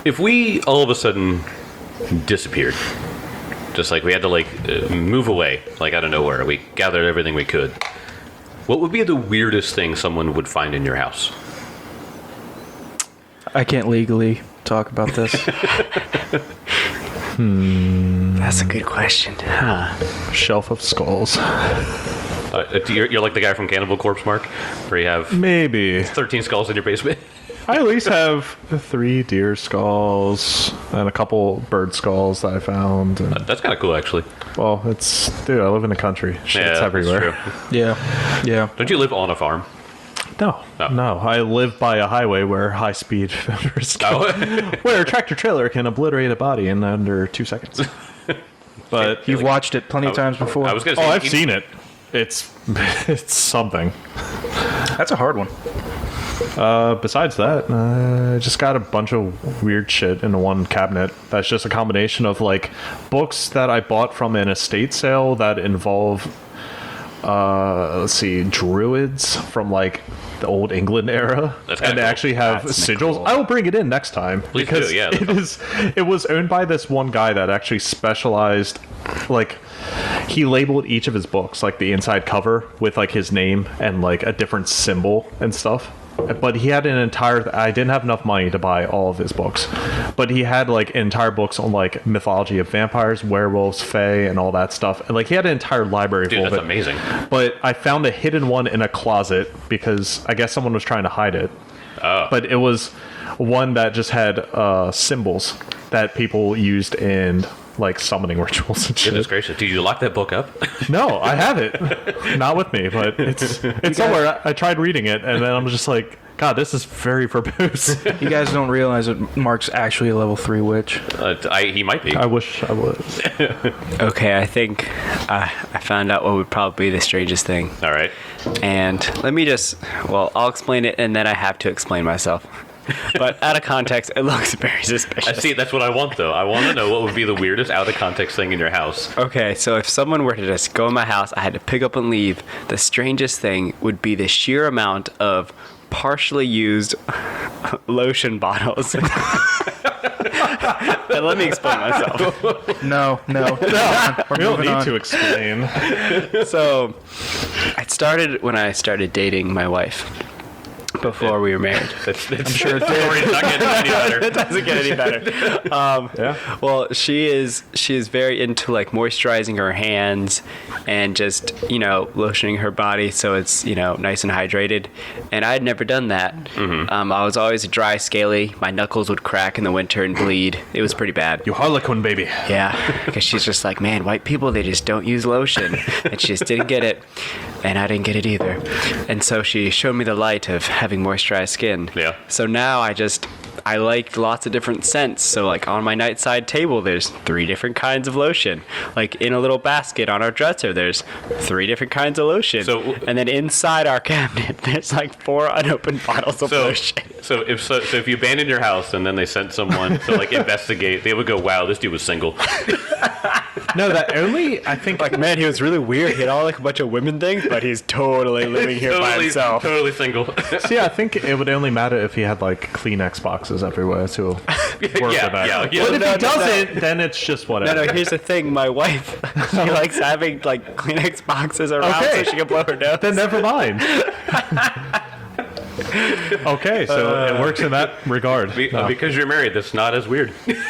If we all of a sudden disappeared, just like we had to move away, like out of nowhere, we gathered everything we could, what would be the weirdest thing someone would find in your house? I can't legally talk about this. That's a good question. Shelf of skulls. You're like the guy from Cannibal Corpse, Mark, where you have Maybe. 13 skulls in your basement. I at least have 3 deer skulls and a couple bird skulls that I found. And, That's kind of cool, actually. well, dude, I live in the country. Shit's everywhere. That's true. Yeah. Don't you live on a farm? No, Oh. no. I live by a highway where high-speed motors go, where a tractor-trailer can obliterate a body in under 2 seconds. But You've watched it plenty of times before. I was going to oh, say... I've seen it. It's something. That's a hard one. Besides that, I just got a bunch of weird shit in one cabinet. That's just a combination of like books that I bought from an estate sale that involve, druids from like the old England era, That's kinda and they cool. actually have That's sigils. cool. I will bring it in next time Please because do, yeah, it was owned by this one guy that actually specialized, like. He labeled each of his books, like the inside cover, with like his name and like a different symbol and stuff. But he had an entire. I didn't have enough money to buy all of his books, but he had like entire books on like mythology of vampires, werewolves, fae, and all that stuff. And like he had an entire library Dude, full of that's it. amazing. But I found a hidden one in a closet because I guess someone was trying to hide it. Oh. But it was one that just had symbols that people used in like summoning rituals and shit. Goodness gracious. Did you lock that book up? No, I have it. Not with me, but it's somewhere. I tried reading it, and then I'm just like, God, this is very verbose. You guys don't realize that Mark's actually a level 3 witch. He might be. I wish I was. Okay, I think I found out what would probably be the strangest thing. All right. And let me I'll explain it and then I have to explain myself. But out of context, it looks very I suspicious. see. That's what I want, though. I want to know what would be the weirdest out of context thing in your house. Okay, so if someone were to just go in my house, I had to pick up and leave, the strangest thing would be the sheer amount of partially used lotion bottles. And let me explain myself. No. No, we don't need to explain. So, it started when I started dating my wife. Before we were married. I'm sure the story's not getting any better. It doesn't get any better. Yeah. Well, she is very into like moisturizing her hands and just, lotioning her body so it's, nice and hydrated. And I had never done that. Mm-hmm. I was always dry, scaly. My knuckles would crack in the winter and bleed. It was pretty bad. You harlequin, baby. Yeah, because she's just like, man, white people, they just don't use lotion. And she just didn't get it. And I didn't get it either. And so she showed me the light of having moisturized skin. Yeah. So now I like lots of different scents. So like on my nightside table, there's 3 different kinds of lotion. Like in a little basket on our dresser, there's 3 different kinds of lotion. And then inside our cabinet, there's like 4 unopened bottles of lotion. So if you abandoned your house and then they sent someone to like investigate, they would go, "Wow, this dude was single." No, I think Like, man, he was really weird. He had all like a bunch of women things, but he's totally living here by himself. Totally single. See, I think it would only matter if he had like Kleenex boxes everywhere to work with that. yeah. But if he doesn't, then it's just whatever. No, here's the thing. My wife, she likes having like Kleenex boxes around so she can blow her nose. Then never mind. Okay, so it works in that regard. Because you're married, that's not as weird.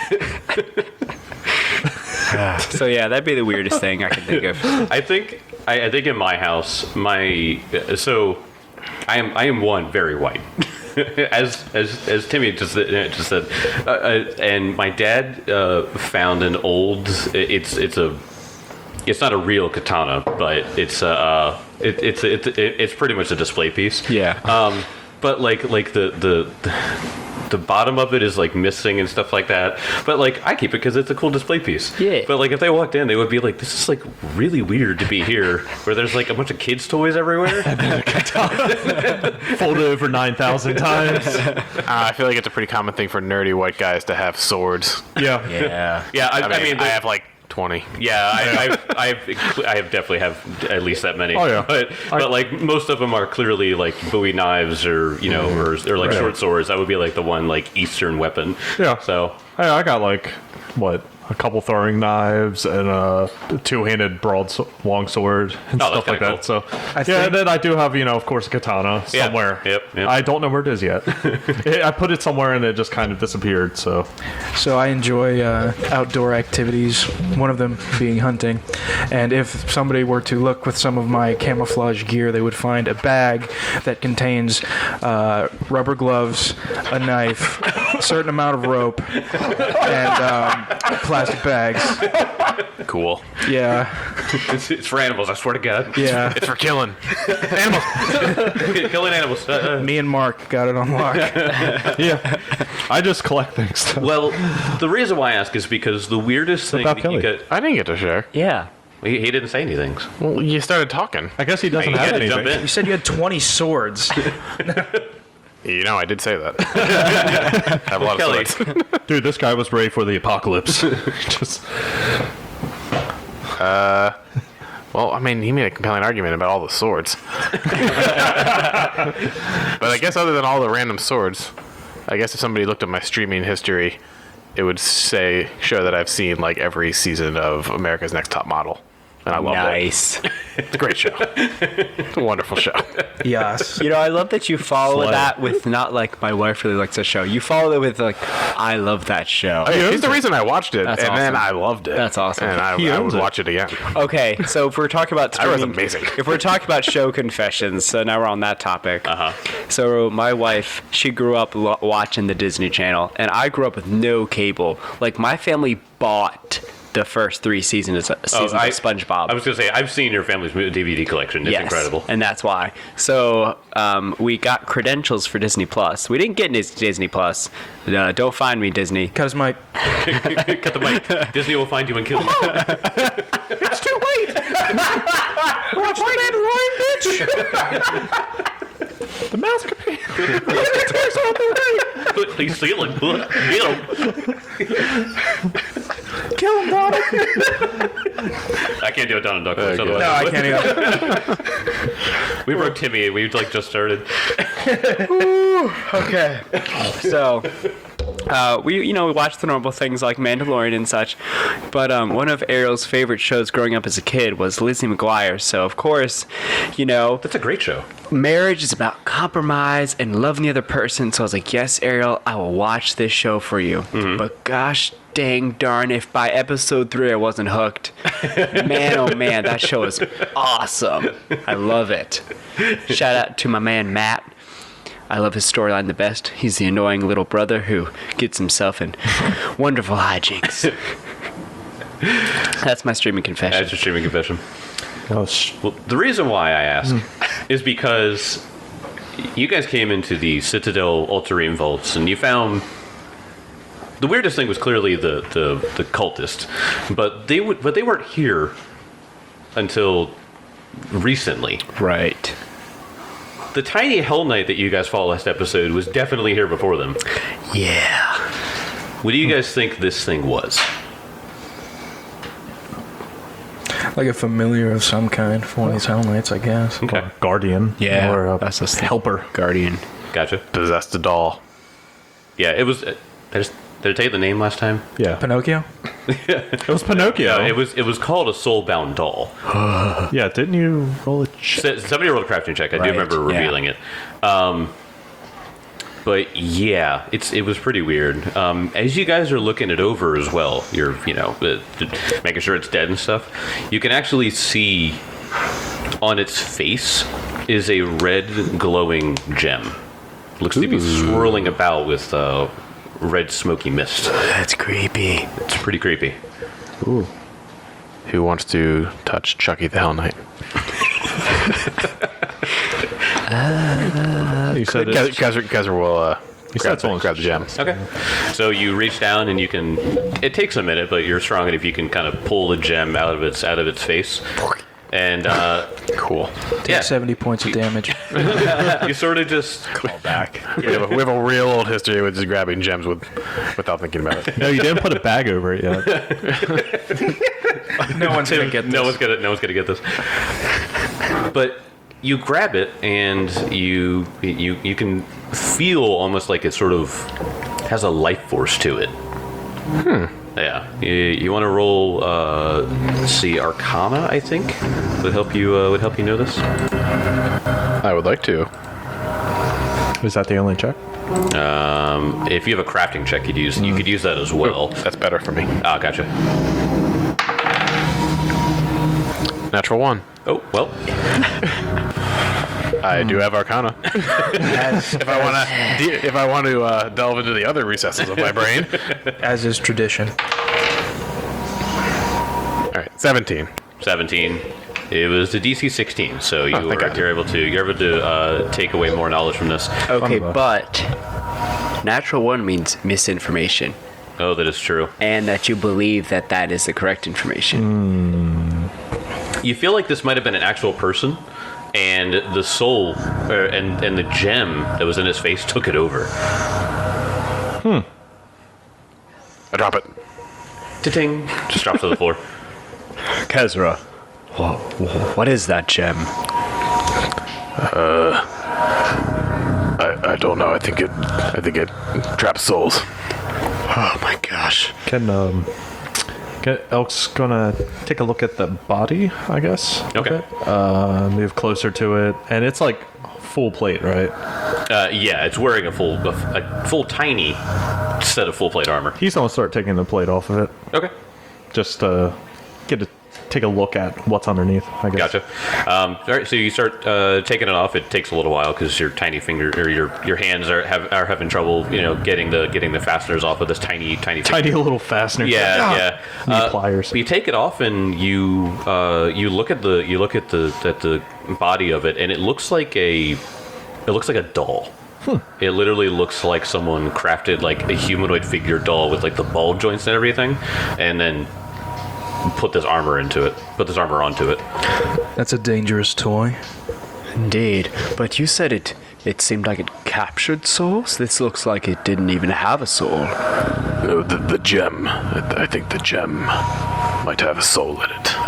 So yeah, that'd be the weirdest thing I can think of. I think in my house, I am one very white. as Timmy just said, and my dad found an old. It's not a real katana, but it's pretty much a display piece. Yeah. But like the bottom of it is like missing and stuff like that. But like I keep it because it's a cool display piece. Yeah. But like if they walked in, they would be like, "This is like really weird to be here, where there's like a bunch of kids' toys everywhere." Folded over 9,000 times. I feel like it's a pretty common thing for nerdy white guys to have swords. Yeah. Yeah. Yeah. I mean, I have like 20. Yeah, I have definitely have at least that many. Oh, yeah. But like most of them are clearly like Bowie knives or or like short swords. That would be like the one like Eastern weapon. Yeah. So I got like a couple throwing knives and a two-handed long sword and Oh, that's stuff like kinda that. So think- and then I do have of course a katana Yeah. somewhere. Yep. I don't know where it is yet. I put it somewhere and it just kind of disappeared. So So I enjoy outdoor activities, one of them being hunting. And if somebody were to look with some of my camouflage gear, they would find a bag that contains rubber gloves, a knife, a certain amount of rope, and plastic bags. Cool. Yeah, it's for animals. I swear to God. yeah. It's for killing. Killing animals. Me and Mark got it on lock. yeah, I just collect things. Well, the reason why I ask is because the weirdest thing about that you Kelly? got. I didn't get to share. Yeah. He didn't say anything. Well, you started talking. I guess he doesn't You have gotta jump anything. in. You said you had 20 swords. You know, I did say that. I have a lot of Kelly. swords. Dude, this guy was ready for the apocalypse. just Well, I mean, he made a compelling argument about all the swords. But I guess other than all the random swords, I guess if somebody looked at my streaming history, it would show that I've seen like every season of America's Next Top Model. And I love Nice. it. It's a great show. It's a wonderful show. Yes. You know, I love that you follow Slay. that with not like my wife really likes the show. You follow it with like, I love that show. He's the reason I watched it, That's and then awesome. I loved it. That's awesome. And I would watch it again. Okay, so if we're talking about I was streaming, amazing. if we're talking about show confessions, so now we're on that topic. So my wife, she grew up watching the Disney Channel, and I grew up with no cable. Like my family bought the first 3 seasons of SpongeBob. I was gonna say I've seen your family's DVD collection. It's Yes, incredible. and that's why. So we got credentials for Disney Plus. We didn't get Disney Plus. Don't find me, Disney. Because my Cut the mic. Disney will find you and kill you. it's too late. Watch the Mandalorian, bitch. the mask. Please steal it. Kill him, Donald. I can't do it, Donald Duck. Okay. No, I can't even. We broke Timmy. We like just started. Okay. So, we watched the normal things like Mandalorian and such, but one of Ariel's favorite shows growing up as a kid was Lizzie McGuire. So of course, That's a great show. marriage is about compromise and loving the other person. So I was like, yes, Ariel, I will watch this show for you. But gosh dang darn, if by episode 3 I wasn't hooked, man, oh man, that show is awesome. I love it. Shout out to my man Matt. I love his storyline the best. He's the annoying little brother who gets himself in wonderful hijinks. That's my streaming confession. That's your streaming confession. Oh, Well, the reason why I ask is because you guys came into the Citadel Ultramarine vaults and you found the weirdest thing was clearly the cultist, but they weren't here until recently. Right. The tiny Hell Knight that you guys fought last episode was definitely here before them. Yeah. What do you guys think this thing was? Like a familiar of some kind for one of these Hell Knights, I guess. Okay, Guardian. Yeah. Or a That's a helper. Guardian. gotcha. Possessed a doll. Yeah, it was. Did I tell you the name last time? Yeah. Pinocchio? It was Pinocchio. It was called a soulbound doll. Yeah, didn't you roll a Somebody rolled a crafting check. I do Right, remember yeah. revealing it. But yeah, it was pretty weird. As you guys are looking it over as well, you're making sure it's dead and stuff. You can actually see on its face is a red glowing gem. Looks to be swirling about with red smoky mist. That's creepy. It's pretty creepy. Who wants to touch Chucky the Hell Knight? You said Guys will said someone's- grab the gem. Okay. So you reach down and you can. It takes a minute, but you're strong enough you can kind of pull the gem out of its face, and Cool. Yeah. 70 points of damage. You sort of just Call back. We have a real old history with just grabbing gems without thinking about it. No, you didn't put a bag over it yet. No one's gonna get this. no one's gonna get this. But you grab it and you can feel almost like it sort of has a life force to it. Yeah. You want to roll? Let's see, Arcana. I think would help you know this. I would like to. Is that the only check? If you have a crafting check, you could use that as well. That's better for me. Ah, gotcha. Natural 1. Oh well. I do have Arcana. If I want to delve into the other recesses of my brain. As is tradition. All right, 17. 17. It was the DC 16, so thank God. you're able to take away more knowledge from this. Okay, but natural 1 means misinformation, Oh, that is true. and that you believe that that is the correct information. You feel like this might have been an actual person, and the soul and the gem that was in his face took it over. I drop it. Ta-ting! Just drops to the floor. Kezra, what is that gem? I don't know. I think it traps souls. Oh my gosh. Can Elk's gonna take a look at the body, I guess. Okay. Move closer to it, and it's like full plate, right? Yeah, it's wearing a full tiny set of full plate armor. He's gonna start taking the plate off of it, Okay. just take a look at what's underneath, I guess. Gotcha. All right, so you start taking it off. It takes a little while because your tiny finger or your hands are having trouble, getting the fasteners off of this tiny Tiny finger. little fastener. Yeah. Need pliers. You take it off and you look at the body of it, and it looks like a doll. It literally looks like someone crafted like a humanoid figure doll with like the ball joints and everything, and then put this armor onto it. That's a dangerous toy. Indeed, but you said it seemed like it captured souls? This looks like it didn't even have a soul. No, the gem. I think the gem might have a soul in it.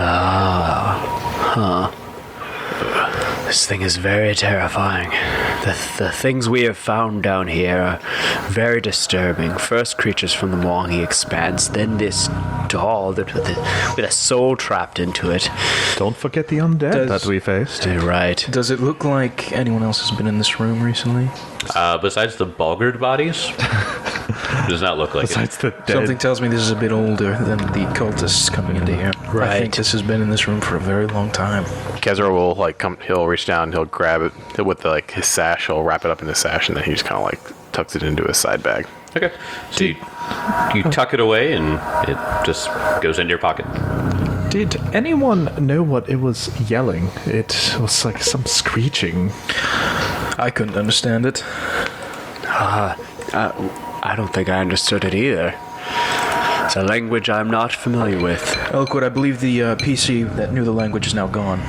This thing is very terrifying. The things we have found down here are very disturbing. First, creatures from the Mwangi Expanse, then this doll that with a soul trapped into it. Don't forget the undead that we faced. Right. Does it look like anyone else has been in this room recently? Besides the Balgard bodies, does not look like it. Besides the dead. Something tells me this is a bit older than the cultists coming into here. I Right. think this has been in this room for a very long time. Kezra will he'll reach down, he'll grab it with his sash, he'll wrap it up in his sash, and then he just kind of tucks it into his side bag. Okay. So you tuck it away, and it just goes into your pocket. Did anyone know what it was yelling? It was like some screeching. I couldn't understand it. I don't think I understood it either. It's a language I'm not familiar with. Elkwood, I believe the PC that knew the language is now gone.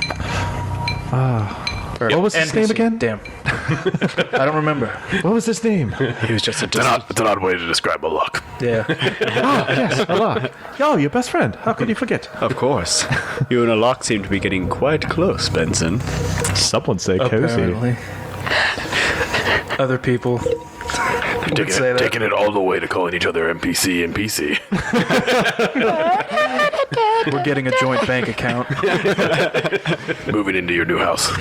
What was his name NPC. again? Damn. I don't remember. What was his name? He was just a It's an odd way to describe a luck. Yeah. Yes, Alak. Yo, your best friend. How could you forget? Of course. You and Alok seem to be getting quite close, Benson. Someone say cozy. Apparently. Other people would say that. Taking it all the way to calling each other NPC and PC. We're getting a joint bank account. Moving into your new house.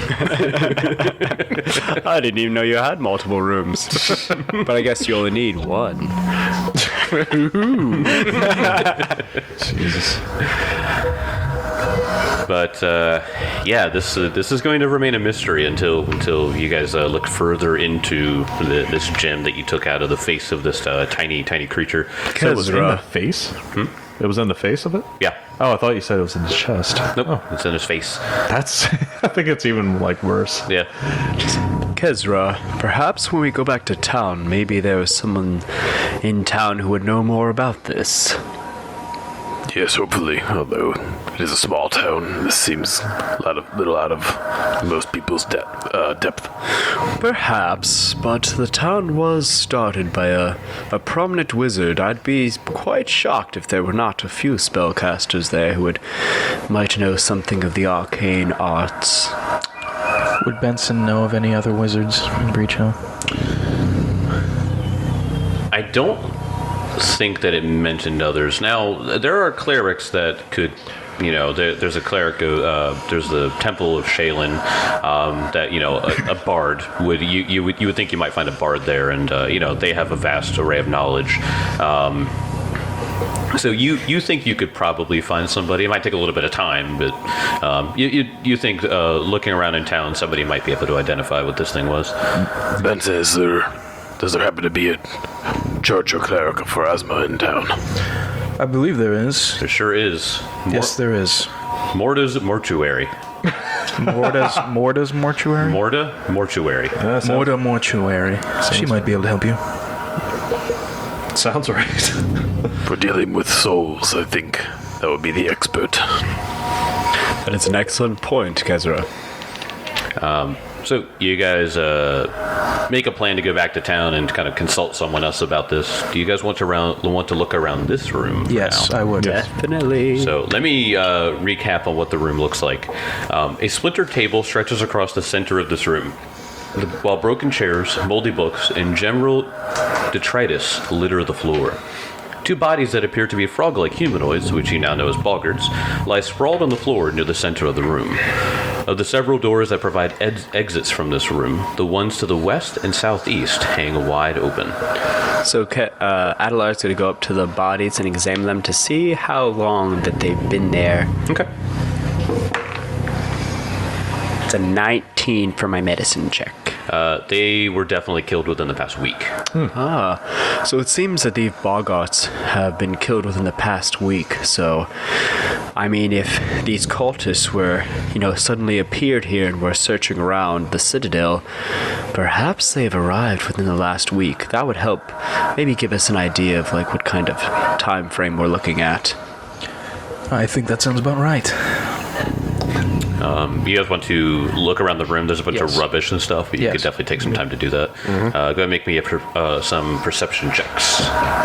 I didn't even know you had multiple rooms. But I guess you only need one. Jesus. But yeah, this is going to remain a mystery until you guys look further into this gem that you took out of the face of this tiny creature. So it was in the face? It was in the face of it? Yeah. Oh, I thought you said it was in his chest. Nope. It's in his face. That's. I think it's even worse. Yeah. Kezra, perhaps when we go back to town, maybe there was someone in town who would know more about this. Yes, hopefully. Although It is a small town. This seems little out of most people's depth. Perhaps, but the town was started by a prominent wizard. I'd be quite shocked if there were not a few spellcasters there who might know something of the arcane arts. Would Benson know of any other wizards in Breach Hill? I don't think that it mentioned others. Now, there are clerics that could, there's a cleric, there's the Temple of Shaylin, that, a bard would, you would think you might find a bard there, and, they have a vast array of knowledge. So you think you could probably find somebody. It might take a little bit of time, but you think looking around in town, somebody might be able to identify what this thing was. Ben says does there happen to be a church or cleric of Pharasma in town? I believe there is. There sure is. Yes, there is. Morta's mortuary. Morta's mortuary? Morta mortuary. Morta mortuary. She might be able to help you. Sounds right. For dealing with souls, I think that would be the expert. That is an excellent point, Kezra. So you guys make a plan to go back to town and kind of consult someone else about this. Do you guys want to look around this room? Yes, now? I would. Definitely. So let me recap on what the room looks like. A splintered table stretches across the center of this room, while broken chairs, moldy books, and general detritus litter the floor. Two bodies that appear to be frog-like humanoids, which you now know as boggards, lie sprawled on the floor near the center of the room. Of the several doors that provide exits from this room, the ones to the west and southeast hang wide open. So Adelar's going to go up to the bodies and examine them to see how long that they've been there. Okay. It's a 19 for my medicine check. They were definitely killed within the past week. So it seems that these boggarts have been killed within the past week. So, I mean, if these cultists were, suddenly appeared here and were searching around the citadel, perhaps they've arrived within the last week. That would help maybe give us an idea of what kind of time frame we're looking at. I think that sounds about right. You guys want to look around the room? There's a bunch Yes. of rubbish and stuff, but you Yes. could definitely take some time to do that. Go ahead and make me some perception checks.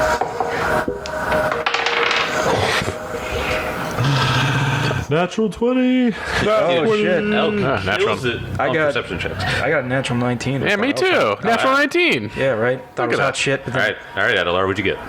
Natural 20. Oh, shit. Natural. Kills it I on got- perception checks. I got a natural 19. Yeah, me too. Natural 19. Yeah, right? Thought it was at hot that. shit. But All then right, Adelar, what'd you get?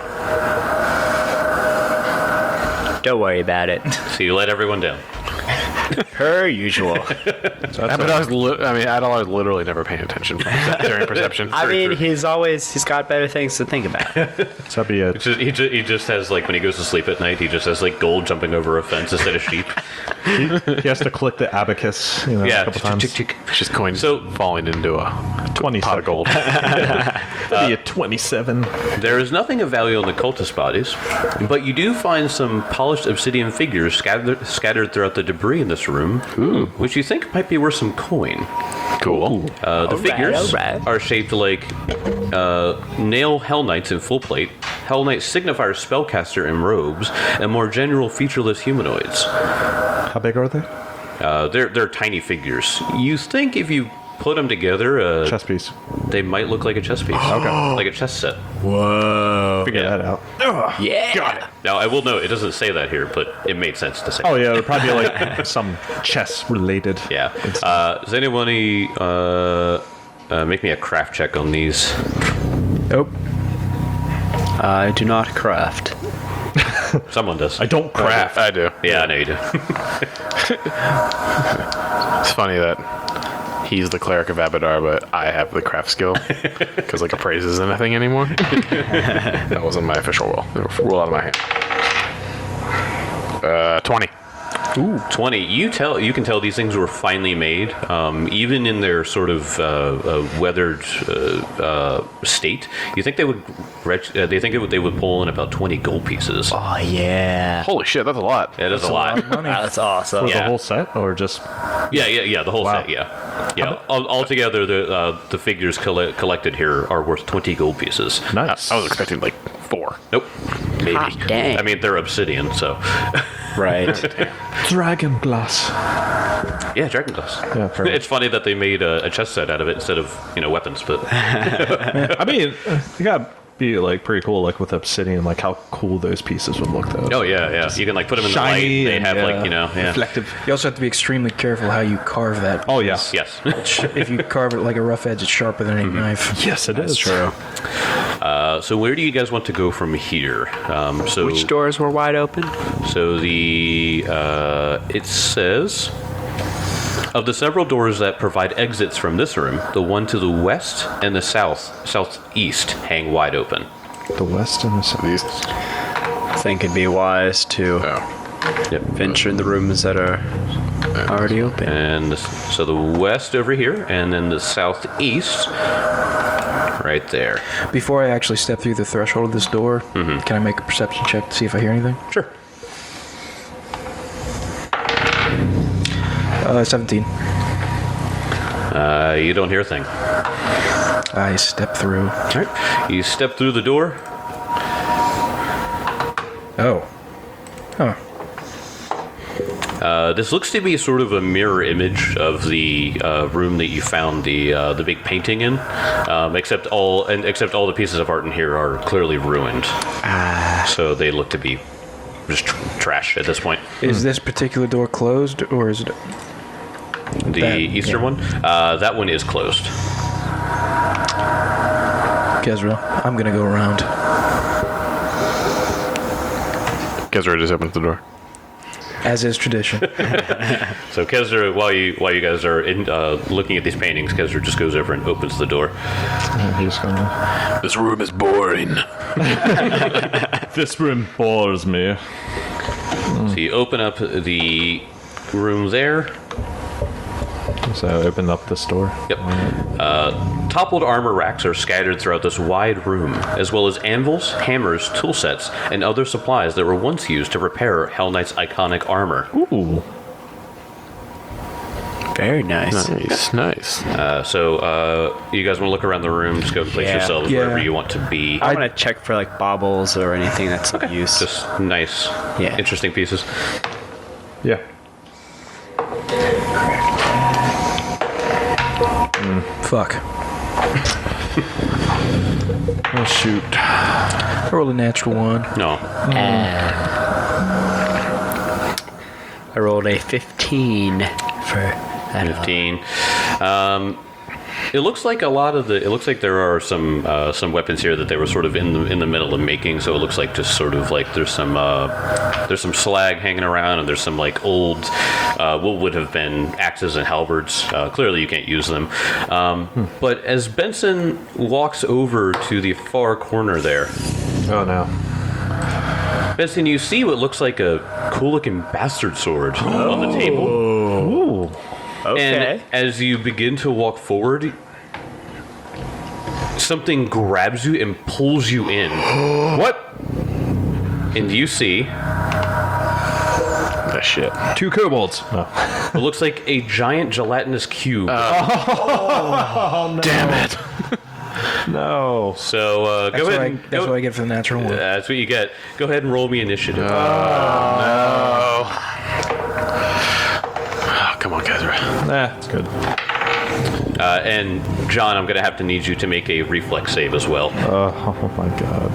Don't worry about it. So you let everyone down. Per usual. Adelar's literally never paying attention during perception. I mean, he's got better things to think about. So that'd be a He just has, when he goes to sleep at night, he just has, gold jumping over a fence instead of sheep. he has to click the abacus, a couple times. It's just coins falling into a 27. pot of gold. That'd be a 27. There is nothing of value on the cultist bodies, but you do find some polished obsidian figures scattered throughout the debris in this room, which you think might be worth some coin. Cool. The figures alright. are shaped like nail Hell Knights in full plate, Hell Knight signifier spellcaster in robes, and more general featureless humanoids. How big are they? They're tiny figures. You think if you put them together, Chess piece. they might look like a chess piece. Okay. Like a chess set. Whoa. Figure Yeah. that out. Yeah. Got it. Now, I will note, it doesn't say that here, but it made sense to say. Oh yeah, it'd probably be some chess related. Yeah. Does anybody make me a craft check on these? Nope. I do not craft. Someone does. I don't craft. I do. Yeah, I know you do. It's funny that he's the cleric of Abadar, but I have the craft skill because appraise isn't a thing anymore. That wasn't my official roll. Roll out of my hand. 20. Ooh, 20. You can tell these things were finely made, even in their sort of weathered state. You think they would? They would pull in about 20 gold pieces. Oh, yeah. Holy shit, that's a lot. That is a lot. That's awesome. For Yeah. the whole set, or just Yeah. The whole Wow. set. Yeah. Altogether, the figures collected here are worth 20 gold pieces. nice? I was expecting 4. Nope. Maybe. Hot dang. I mean, they're obsidian, so. Right. Dragon glass. Yeah, dragon glass. Yeah, perfect. It's funny that they made a chess set out of it instead of weapons, but I mean, you gotta be like pretty cool, like with obsidian, like how cool those pieces would look though. oh yeah, you can like put them in the light. Shiny They and, have like yeah, reflective. You also have to be extremely careful how you carve that. Oh yeah. Yes. If you carve it like a rough edge, it's sharper than any knife. Yes, it is. True. So where do you guys want to go from here? So Which doors were wide open? So the it says, of the several doors that provide exits from this room, the one to the west and the southeast hang wide open. The west and the south. I think it'd be wise to Yep. venture in the rooms that are already open. And so the west over here, and then the southeast, right there. Before I actually step through the threshold of this door, can I make a perception check to see if I hear anything? Sure. 17. You don't hear a thing. I step through. All right. You step through the door. Oh. Huh. This looks to be sort of a mirror image of the room that you found the big painting in, except all the pieces of art in here are clearly ruined. So they look to be just trash at this point. Is this particular door closed, or is it... The That- eastern yeah. one, that one is closed. Kezra, I'm gonna go around. Kezra just opens the door. As is tradition. So Kezra, while you guys are looking at these paintings, Kezra just goes over and opens the door. He's gonna. This room is boring. This room bores me. So you open up the room there. So open up this door. Yep. Toppled armor racks are scattered throughout this wide room, as well as anvils, hammers, tool sets, and other supplies that were once used to repair Hell Knight's iconic armor. Ooh. Very nice. Nice. So you guys want to look around the room, just go and place Yeah. yourselves Yeah. wherever you want to be. I want to check for like baubles or anything that's of use. Just nice, Yeah. interesting pieces. Yeah. Fuck. Oh shoot. I rolled a natural one. No. I rolled a 15 for that. 15. It looks like it looks like there are some weapons here that they were sort of in the middle of making. So it looks like just sort of like there's some slag hanging around, and there's some like old what would have been axes and halberds. Clearly you can't use them. But as Benson walks over to the far corner there, Oh no. Benson, you see what looks like a cool looking bastard sword on the table. Ooh. Okay. And as you begin to walk forward, something grabs you and pulls you in. What? And you see That shit. 2 kobolds. Oh. what looks like a giant gelatinous cube. Damn it. No. So go ahead. And That's go- what I get for the natural one. That's what you get. Go ahead and roll me initiative. Oh, come on, Kezra. Nah, it's good. And John, I'm going to have to need you to make a reflex save as well. Oh my god.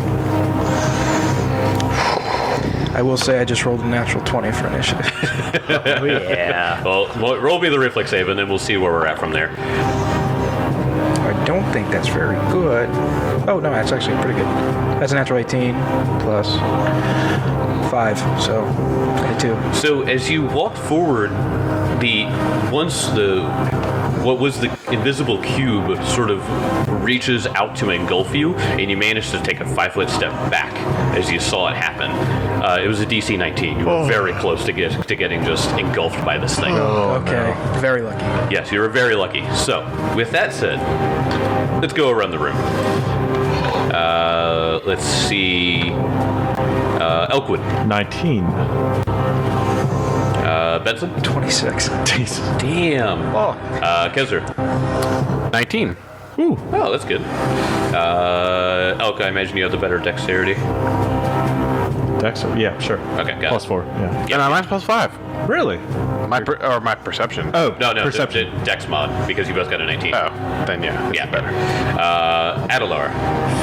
I will say I just rolled a natural 20 for initiative. Oh, yeah. Well, roll me the reflex save, and then we'll see where we're at from there. I don't think that's very good. Oh, no, that's actually pretty good. That's a natural 18 plus 5, so 22. So as you walk forward, what was the invisible cube sort of reaches out to engulf you, and you manage to take a 5-foot step back as you saw it happen. It was a DC 19. You were very close to getting just engulfed by this thing. Okay, very lucky. Yes, you were very lucky. So, with that said, let's go around the room. Let's see. Elkwood. 19. Benson. 26. Damn. Kezra. 19. Oh, that's good. Elk, I imagine you have the better dexterity. Dex? Yeah, sure. Okay, got Plus it. 4. Yeah. Yeah, mine's plus 5. Really? My perception. Oh, No, perception. the Dex mod, because you both got a 19. Oh, then yeah. Yeah. Better. Adelar,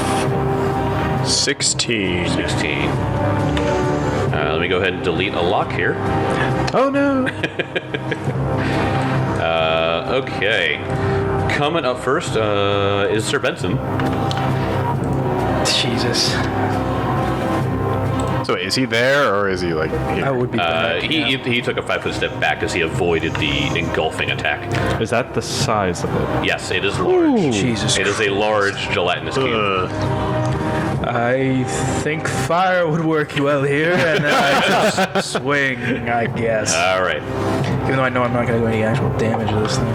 16. 16. Let me go ahead and delete a lock here. Oh no. Okay. Coming up first is Sir Benson. Jesus. So wait, is he there or is he like here? I would be back. He took a 5-foot step back as he avoided the engulfing attack. Is that the size of it? Yes, it is large. Jesus. It is a large gelatinous cube. I think fire would work well here, and then I just swing, I guess. All right. Even though I know I'm not going to do any actual damage to this thing.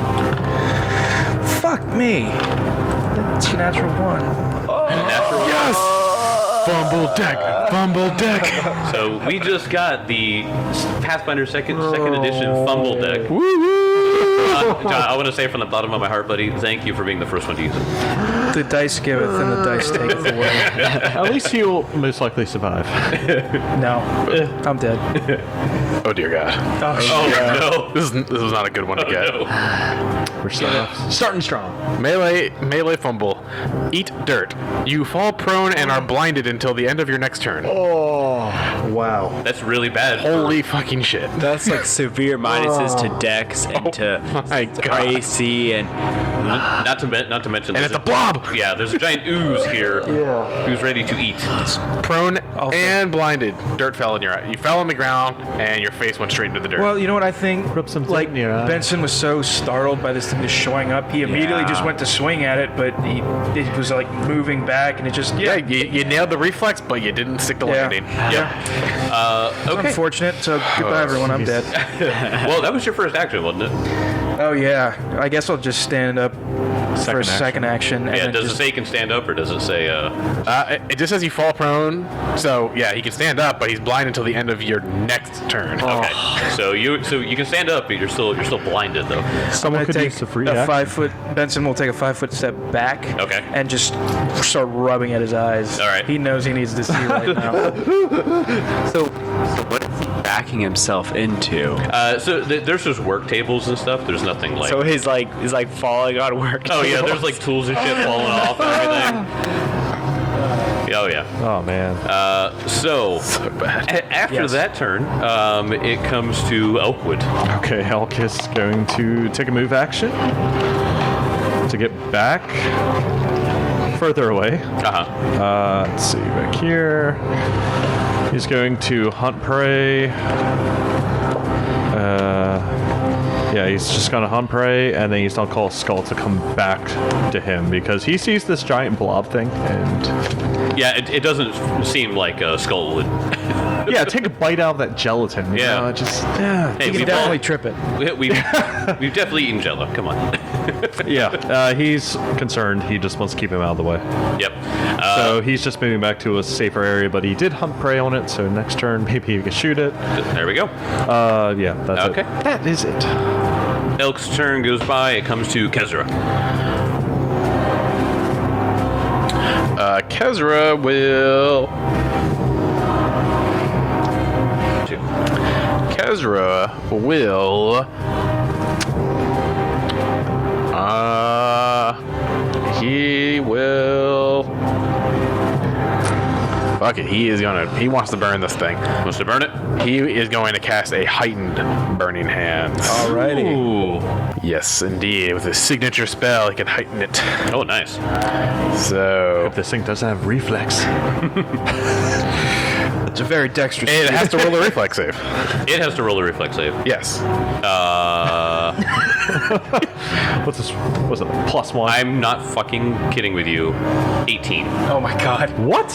Fuck me. That's a natural 1. Natural. Yes! Fumble deck! Fumble deck! So we just got the Pathfinder second edition fumble deck. John, I want to say from the bottom of my heart, buddy, thank you for being the first one to use it. The dice giveth and the dice taketh away. At least he'll most likely survive. No, I'm dead. Oh dear God. Oh no! This was not a good one to get. No. We're starting strong. Melee fumble. Eat dirt. You fall prone and are blinded until the end of your next turn. Oh, wow. That's really bad. Holy fucking shit. That's like severe minuses to Dex and to my God. AC and Not to mention. And there's it's a blob! Yeah, there's a giant ooze here. Who's ready to eat? Prone and blinded. Dirt fell in your eye. You fell on the ground and your face went straight into the dirt. Well, you know what I think? Rub some like dirt in your eye. Benson was so startled by this thing just showing up, he immediately just went to swing at it, but it was like moving back, and it just yeah, you nailed the reflex, but you didn't stick the landing. Yep. Okay. Unfortunate. So goodbye, everyone. I'm dead. Well, that was your first action, wasn't it? Oh yeah. I guess I'll just stand up for a second action. And Yeah. then Does it just, say you can stand up, or does it say? It just says you fall prone, so yeah, he can stand up, but he's blind until the end of your next turn. Okay. So you can stand up, but you're still blinded though. Someone I'm could gonna use take the free a action. 5 foot. Benson will take a 5 foot step back. Okay. And just start rubbing at his eyes. All right. He knows he needs to see right now. so what is he backing himself into? There's just work tables and stuff. There's nothing like. So he's like falling on work. Oh yeah, there's like tools and shit falling off and everything. Oh yeah. Oh, man. So after that turn, it comes to Elkwood. Okay, Elk is going to take a move action to get back further away. Let's see, back here. He's going to hunt prey. Yeah, he's just gonna hunt prey, and then he's gonna call Skull to come back to him because he sees this giant blob thing, and Yeah, it doesn't seem like a skull would. yeah, take a bite out of that gelatin. You Yeah. know, just Hey, You can definitely trip it. we've definitely eaten Jello. Come on. yeah. He's concerned. He just wants to keep him out of the way. Yep. So he's just moving back to a safer area, but he did hunt prey on it. So next turn, maybe he can shoot it. There we go. Yeah, that's Okay. it. That is it. Elk's turn goes by. It comes to Kezra. Kezra will. Kezra will. He will. Fuck it. He wants to burn this thing. Wants to burn it. He is going to cast a heightened burning hand. Alrighty. Ooh. Yes, indeed. With his signature spell, he can heighten it. Oh, nice. So This thing doesn't have reflex. It's a very dexterous. it has to roll a reflex save. It has to roll a reflex save. Yes. What's this? What's it? +1. I'm not fucking kidding with you. 18. Oh my god. What?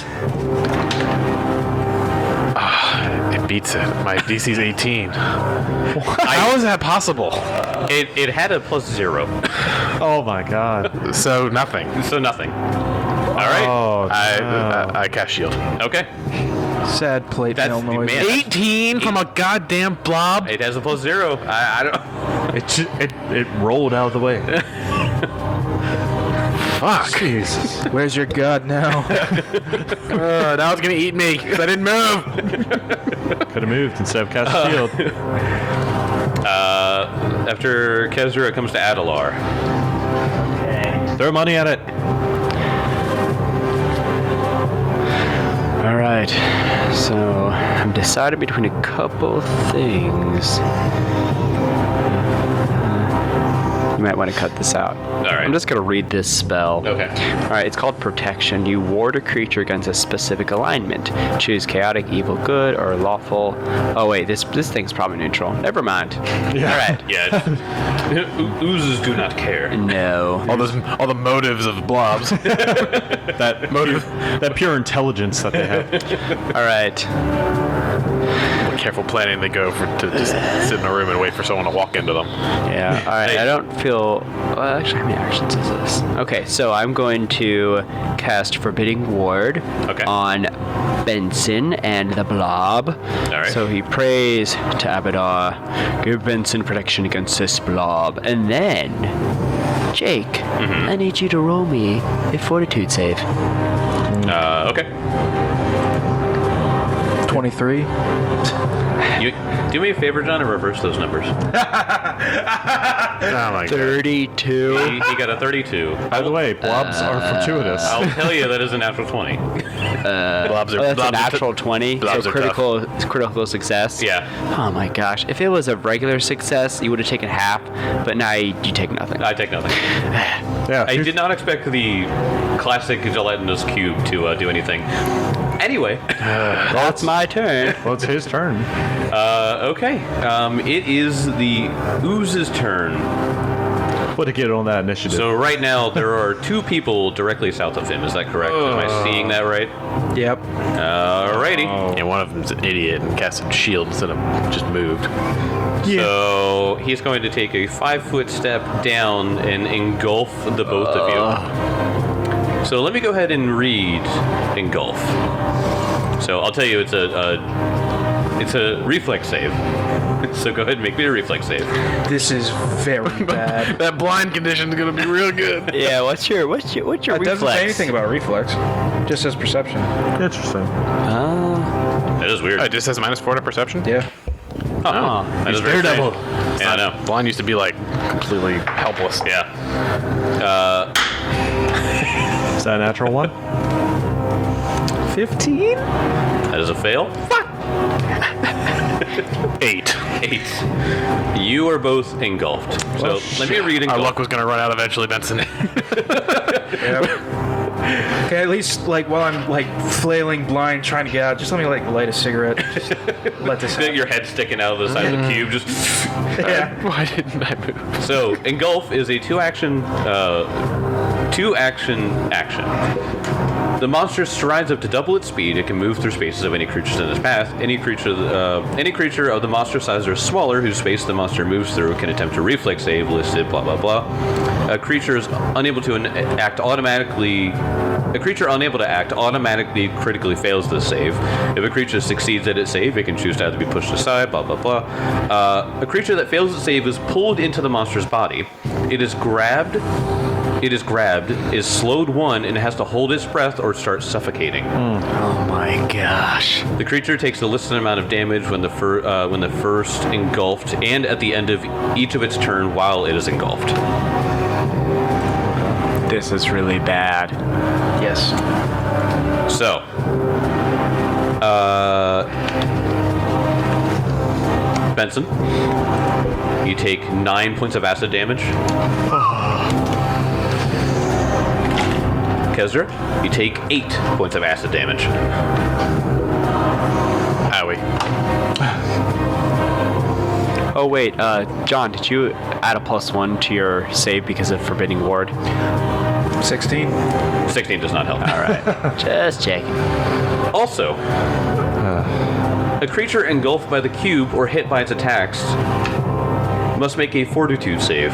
It beats it. My DC's 18. How is that possible? It had a +0, Oh my god. So nothing. so nothing. All right. Oh, I cast shield. Okay. Sad plate That's mail noise. man. 18 from a goddamn blob. It has a +0. I don't. it rolled out of the way. Fuck. Jesus. Where's your god now? Now it's gonna eat me because I didn't move. Could have moved instead of cast a shield. After Kezra, it comes to Adelar. Throw money at it. All right. So I'm decided between a couple things. You might want to cut this out. All right. I'm just going to read this spell. Okay. All right, it's called Protection. You ward a creature against a specific alignment. Choose chaotic, evil, good, or lawful. Oh, wait, this thing's probably neutral. Never mind. Yeah. All right. Yeah. Oozes do not care. No. All the motives of blobs. That motive, that pure intelligence that they have. All right. Careful planning they go to just sit in a room and wait for someone to walk into them. Yeah, all right. I don't feel... Well, actually, how many actions is this? Okay, so I'm going to cast Forbidding Ward on Benson and the Blob. All right. So he prays to Abadar, give Benson protection against this blob. And then, Jake, I need you to roll me a Fortitude save. Okay. 23. You do me a favor, John, and reverse those numbers. Oh my god. 32. He got a 32. By the way, blobs are fortuitous. I'll tell you that is a natural 20. Blobs are Oh, that's a blobs are natural 20, blobs so are tough. critical success. Yeah. Oh my gosh. If it was a regular success, you would have taken half, but now you take nothing. I take nothing. Yeah. I did not expect the classic gelatinous cube to do anything. Anyway, That's my turn. Well, it's his turn. okay. It is the Ooze's turn. What to get on that initiative? So right now there are two people directly south of him. Is that correct? Am I seeing that right? Yep. Alrighty. Yeah, one of them's an idiot and casted shield instead of just moved. So he's going to take a 5-foot step down and engulf the both of you. So let me go ahead and read engulf. So I'll tell you, it's a reflex save. So go ahead and make me a reflex save. This is very bad. That blind condition is gonna be real good. Yeah, what's your It reflex? doesn't say anything about reflex. Just says perception. Interesting. That is weird. Oh, it just says -4 to perception? Yeah. Oh, that is very Daredevil. strange. Yeah, I know. Blind used to be like completely helpless. Yeah. Is that a natural one? 15? That is a fail. 8. 8. You are both engulfed. So let me read Our engulf. luck was gonna run out eventually, Benson. Okay, at least like while I'm like flailing blind trying to get out, just let me like light a cigarette. Just let this happen. Your head sticking out of the side of the cube. Just Yeah. Why didn't I move? so engulf is a two-action action. The monster strides up to double its speed. It can move through spaces of any creatures in its path. Any creature of the monster size or smaller whose space the monster moves through can attempt a reflex save listed. Blah blah blah. A creature unable to act automatically critically fails this save. If a creature succeeds at its save, it can choose to either be pushed aside. Blah blah blah. A creature that fails its save is pulled into the monster's body. It is grabbed, is slowed 1, and has to hold its breath or start suffocating. Oh my gosh. The creature takes the listed amount of damage when the first engulfed, and at the end of each of its turn while it is engulfed. This is really bad. Yes. So, Benson, you take 9 points of acid damage. Kezra, you take 8 points of acid damage. Owie. Oh wait, John, did you add a +1 to your save because of Forbidding Ward? 16. 16 does not help. All right, just checking. Also, a creature engulfed by the cube or hit by its attacks must make a fortitude save.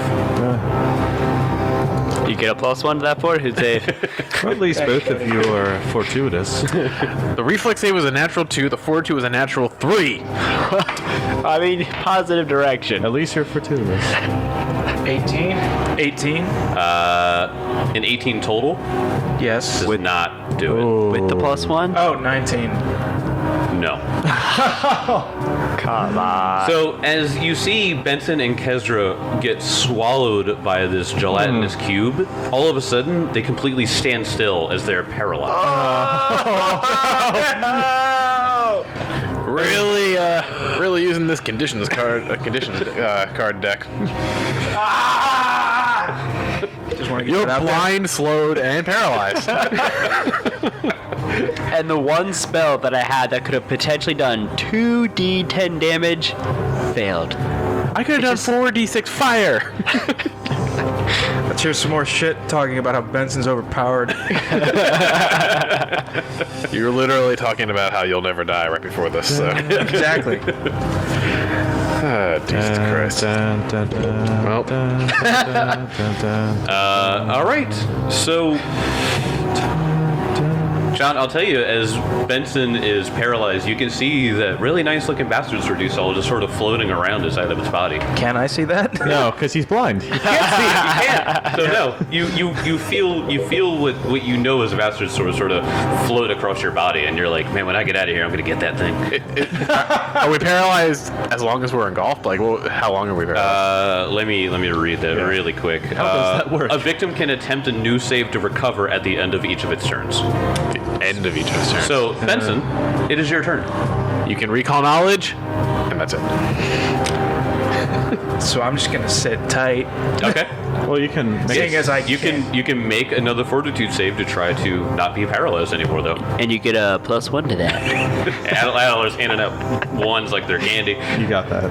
You get a +1 to that Fortitude save. Or at least both of you are fortuitous. The reflex save was a natural 2. The fortitude was a natural 3. I mean, positive direction. At least you're fortuitous. 18. 18. An 18 total Yes. does not do it. With the +1? Oh, 19. No. Come on. So as you see Benson and Kezra get swallowed by this gelatinous cube, all of a sudden they completely stand still as they're paralyzed. Really using this conditions card card deck. Just want to get You're it out there. blind, slowed, and paralyzed. And the one spell that I had that could have potentially done 2d10 damage failed. I could have done 4d6 fire. Let's hear some more shit talking about how Benson's overpowered. You're literally talking about how you'll never die right before this. So. Exactly. Jesus Christ. Well, All right. So, John, I'll tell you, as Benson is paralyzed, you can see that really nice looking bastard sword you saw just sort of floating around inside of its body. Can I see that? No, because he's blind. You can't. So no, you feel what you know as a bastard sword sort of float across your body, and you're like, man, when I get out of here, I'm gonna get that thing. are we paralyzed as long as we're engulfed? Like, how long are we paralyzed? Let me read that really quick. How does that work? A victim can attempt a new save to recover at the end of each of its turns. End of each of his turns. So Benson, it is your turn. You can recall knowledge, and that's it. So I'm just gonna sit tight. Okay. Well, you can make Seeing as I You can make another fortitude save to try to not be paralyzed anymore, though. And you get a +1 to that. Adler's handing out ones like they're candy. You got that.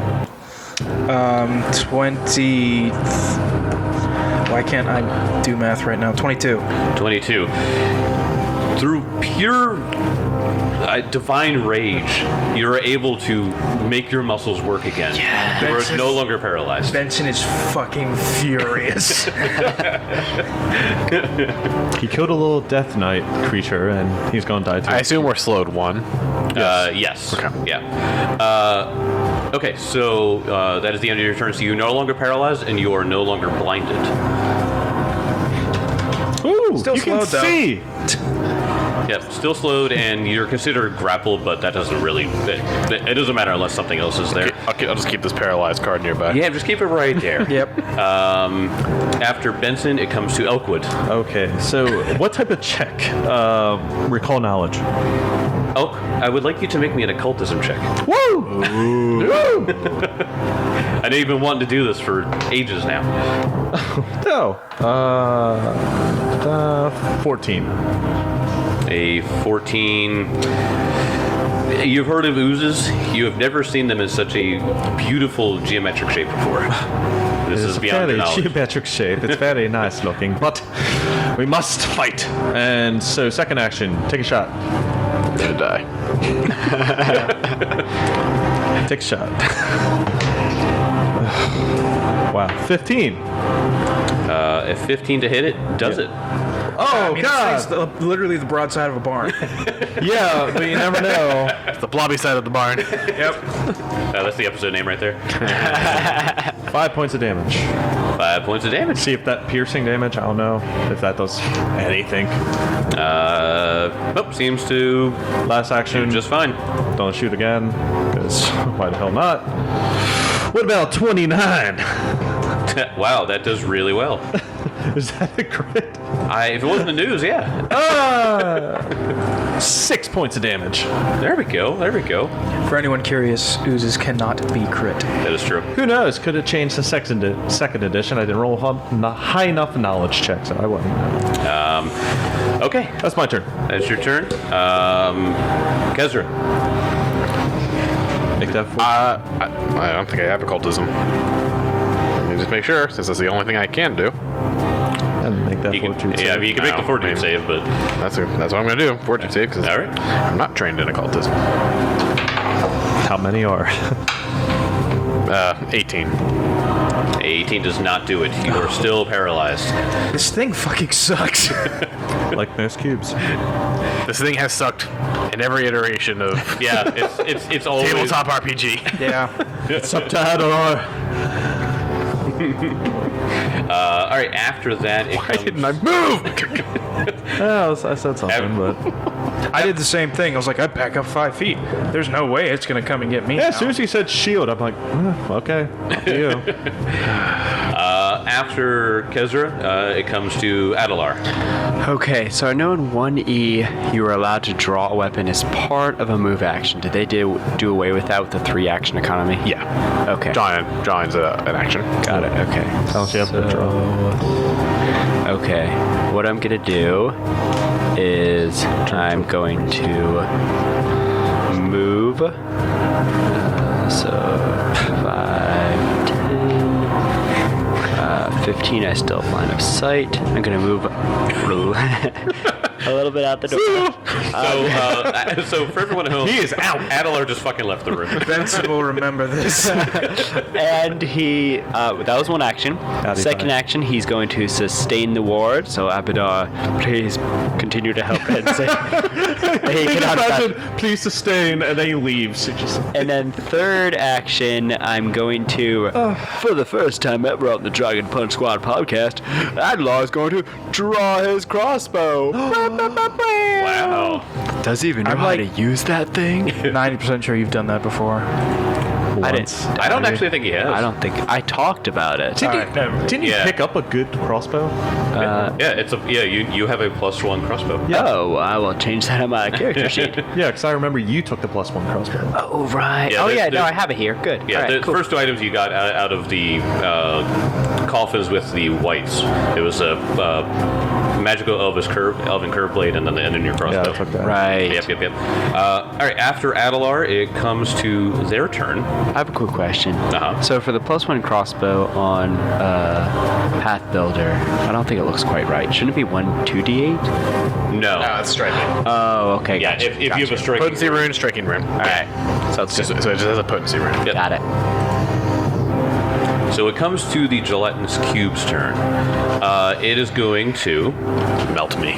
20. Why can't I do math right now? 22. 22. Through pure divine rage, you're able to make your muscles work again. You are Benson- no longer paralyzed. Benson is fucking furious. He killed a little Death Knight creature, and he's going to die too. I assume we're slowed 1. Yes. Okay. Yeah. Okay, so that is the end of your turn. So you're no longer paralyzed, and you are no longer blinded. Ooh, Still you can slowed, though. see. Yep, still slowed, and you're considered grappled, but that doesn't really... It doesn't matter unless something else is there. I'll just keep this paralyzed card nearby. Yeah, just keep it right there. Yep. After Benson, it comes to Elkwood. Okay, so what type of check? Recall knowledge. Elk, I would like you to make me an occultism check. Woo! I know you've been wanting to do this for ages now. No. 14. A 14. You've heard of oozes. You have never seen them in such a beautiful geometric shape before. This is It's a beyond your very knowledge. geometric shape. It's very nice looking, but we must fight. And so, second action, take a shot. I'm gonna die. Take a shot. Wow, 15. A 15 to hit it does it. Oh, It's literally the broadside of a barn. Yeah, but you never know. It's the blobby side of the barn. That's the episode name right there. 5 points of damage. 5 points of damage. See if that piercing damage, I don't know if that does anything. Nope, seems to Last action, do just fine. don't shoot again, because why the hell not? What about 29? Wow, that does really well. Is that a crit? If it wasn't the news, yeah. 6 points of damage. There we go. There we go. For anyone curious, oozes cannot be crit. That is true. Who knows? Could have changed the second edition. I didn't roll high enough knowledge check, so I wouldn't know. Okay, That's my turn. that's your turn. Kezra. Make that I don't think I have occultism. Let me just make sure, since that's the only thing I can do. and make that You can, fortitude yeah, I save. mean, you can make the fortitude save, but That's what I'm gonna do. Fortitude save, because all right. I'm not trained in occultism. How many are? 18. 18 does not do it. You are still paralyzed. This thing fucking sucks. Like most cubes. This thing has sucked in every iteration of Yeah, it's always tabletop RPG. Yeah. It's up to Hadar. All right, after that, it Why comes... didn't I move? Yeah, I said something, but I did the same thing. I was like, I back up 5 feet. There's no way it's gonna come and get me. yeah. now. As soon as he said shield, I'm like, okay, up to you. After Kezra, it comes to Adelar. Okay, so I know in 1E you were allowed to draw a weapon as part of a move action. Did they do away with that with the 3 action economy? Yeah. Okay. Drawing's an action. Got it. Okay. Oh, so you have to draw. Okay. What I'm gonna do is I'm going to move. So 5, 10, 15. I still have line of sight. I'm gonna move a little bit out the door. So for everyone at home, he is out. Adelar just fucking left the room. Benson will remember this. And he, that was one action. Second action, he's going to sustain the ward. So Abadar, please continue to help Benson. He cannot Imagine, please sustain, and then he leaves. It just, And then third action, I'm going to, for the first time ever on the Dragon Punch Squad podcast, Adlar is going to draw his crossbow. Wow. Does he even know how to use that thing? 90% sure you've done that before. I didn't. I don't actually think he has. I don't think I talked about it. didn't you Yeah. pick up a good crossbow? You have a +1 crossbow. Oh, I will change that on my character sheet. Yeah, because I remember you took the +1 crossbow. Oh, right. Yeah, oh, there's- yeah. No, there's- I have it here. Good. Yeah, All right, the cool. first 2 items you got out of the coffins with the whites. It was a magical elven curve blade, and then your crossbow. Yeah, I took that. Right. Yep. All right, after Adelar, it comes to their turn. I have a quick question. Uh-huh. So for the +1 crossbow on Path Builder, I don't think it looks quite right. Shouldn't it be 1 2d8? No. It's striking. Oh, okay. Yeah, Gotcha. if you have a striking... Potency rune, striking rune. All right. So it's So it just has a potency rune. Yep. got it. So it comes to the gelatinous cube's turn. It is going to melt me.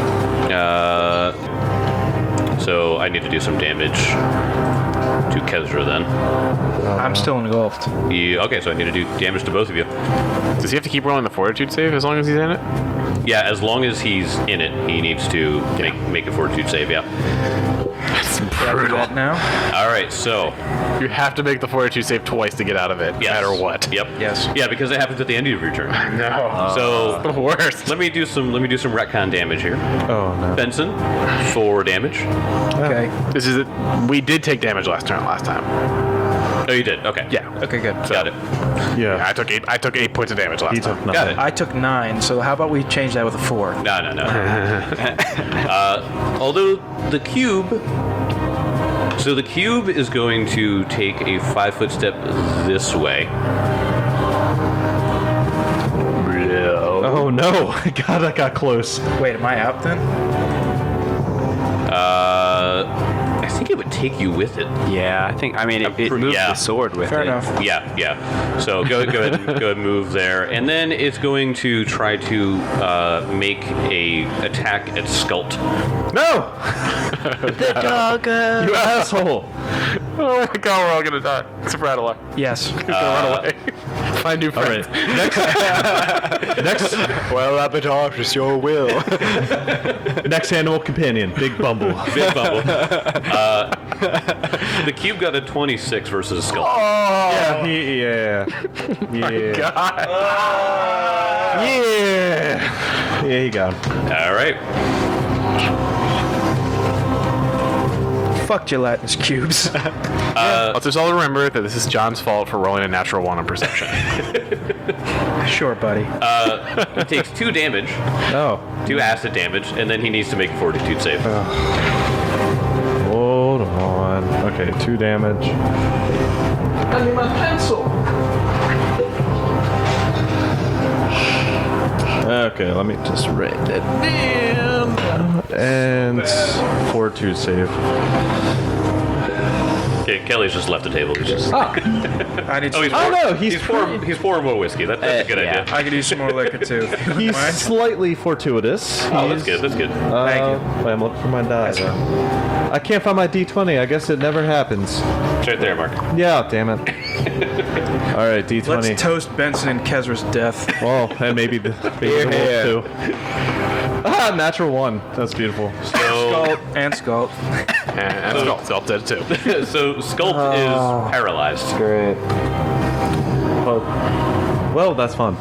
So I need to do some damage to Kezra then. I'm still engulfed. Okay, so I need to do damage to both of you. Does he have to keep rolling the fortitude save as long as he's in it? Yeah, as long as he's in it, he needs to make a fortitude save, yeah. That's Can I do brutal. that now? All right, so... You have to make the fortitude save twice to get out of it, Yes. no matter what. Yep. Yes. Yeah, because it happens at the end of your turn. No. So The worst. let me do some retcon damage here. Oh, no. Benson, 4 damage. Okay. This is it. We did take damage last time. Oh, you did. Okay. Yeah. Okay, good. Got it. Yeah. I took 8 points of damage last He time. took Got nothing. it. I took 9, so how about we change that with a 4? No. Although the cube. So the cube is going to take a 5-foot step this way. Oh, no. God, that got close. Wait, am I out then? I think it would take you with it. Yeah, I think. I mean, it moves yeah. the sword with Fair it. enough. Yeah. So go ahead and move there, and then it's going to try to make a attack at Skult. No! The doggo. You asshole. Oh my god, we're all gonna die. Except for Adelar. Yes. Run away. Find new All right. friends. Next Well, Abadar, it's your will. next animal companion, Big Bumble. Big bubble. The cube got a 26 versus Skult. Yeah. Yeah, he got him. All right. Fuck gelatinous cubes. Let's just all remember that this is John's fault for rolling a natural 1 on perception. Sure, buddy. He takes 2 damage, Oh. 2 acid damage, and then he needs to make a fortitude save. Hold on. Okay, 2 damage. I need my pencil. Okay, let me just write that down. And fortitude save. Okay, Kelly's just left the table. He's just... I need. Oh, he's Oh, no, he's he's pouring more whiskey. That's a good yeah. idea. I could use some more liquor too. He's Mind? slightly fortuitous. Oh, that's good. That's good. Thank you. Wait, I'm looking for my die. I can't find my D20. I guess it never happens. It's right there, Mark. Yeah, damn it. All right, D20. Let's toast Benson and Kezra's death. Well, and maybe the wolf too. Ah, natural 1. That's beautiful. Skull and Skull. And Sculpt did too. So Sculpt is paralyzed. Great. Well, that's fun.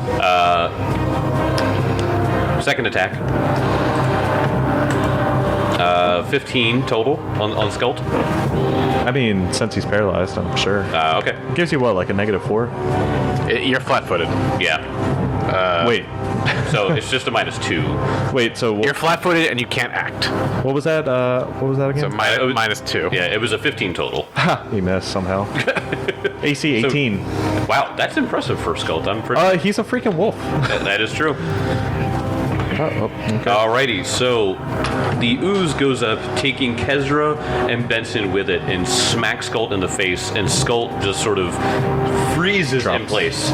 Second attack. 15 total on Sculpt. I mean, since he's paralyzed, I'm sure. Okay. Gives you what, like a -4? You're flat-footed. Yeah. Wait, So it's just a -2. wait. So You're flat-footed and you can't act. what was that? What was that So again? -2. Yeah, it was a 15 total. He missed somehow. AC 18. Wow, that's impressive for Sculpt. I'm pretty. He's a freaking wolf. That is true. Okay. Alrighty, so the ooze goes up, taking Kezra and Benson with it, and smacks Sculpt in the face, and Sculpt just sort of freezes in place.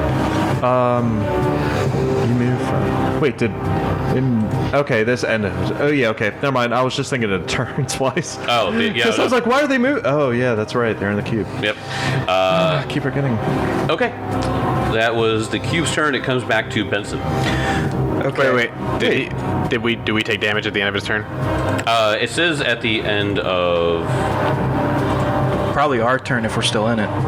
You move. Wait, okay, this ended. Oh yeah, okay. Never mind. I was just thinking of turn twice. Oh, yeah. Because I was like, why are they moving? Oh yeah, that's right. They're in the cube. Yep. I keep forgetting. Okay. That was the cube's turn. It comes back to Benson. Okay. Wait. Did we take damage at the end of his turn? It says at the end of Probably our turn if we're still in it.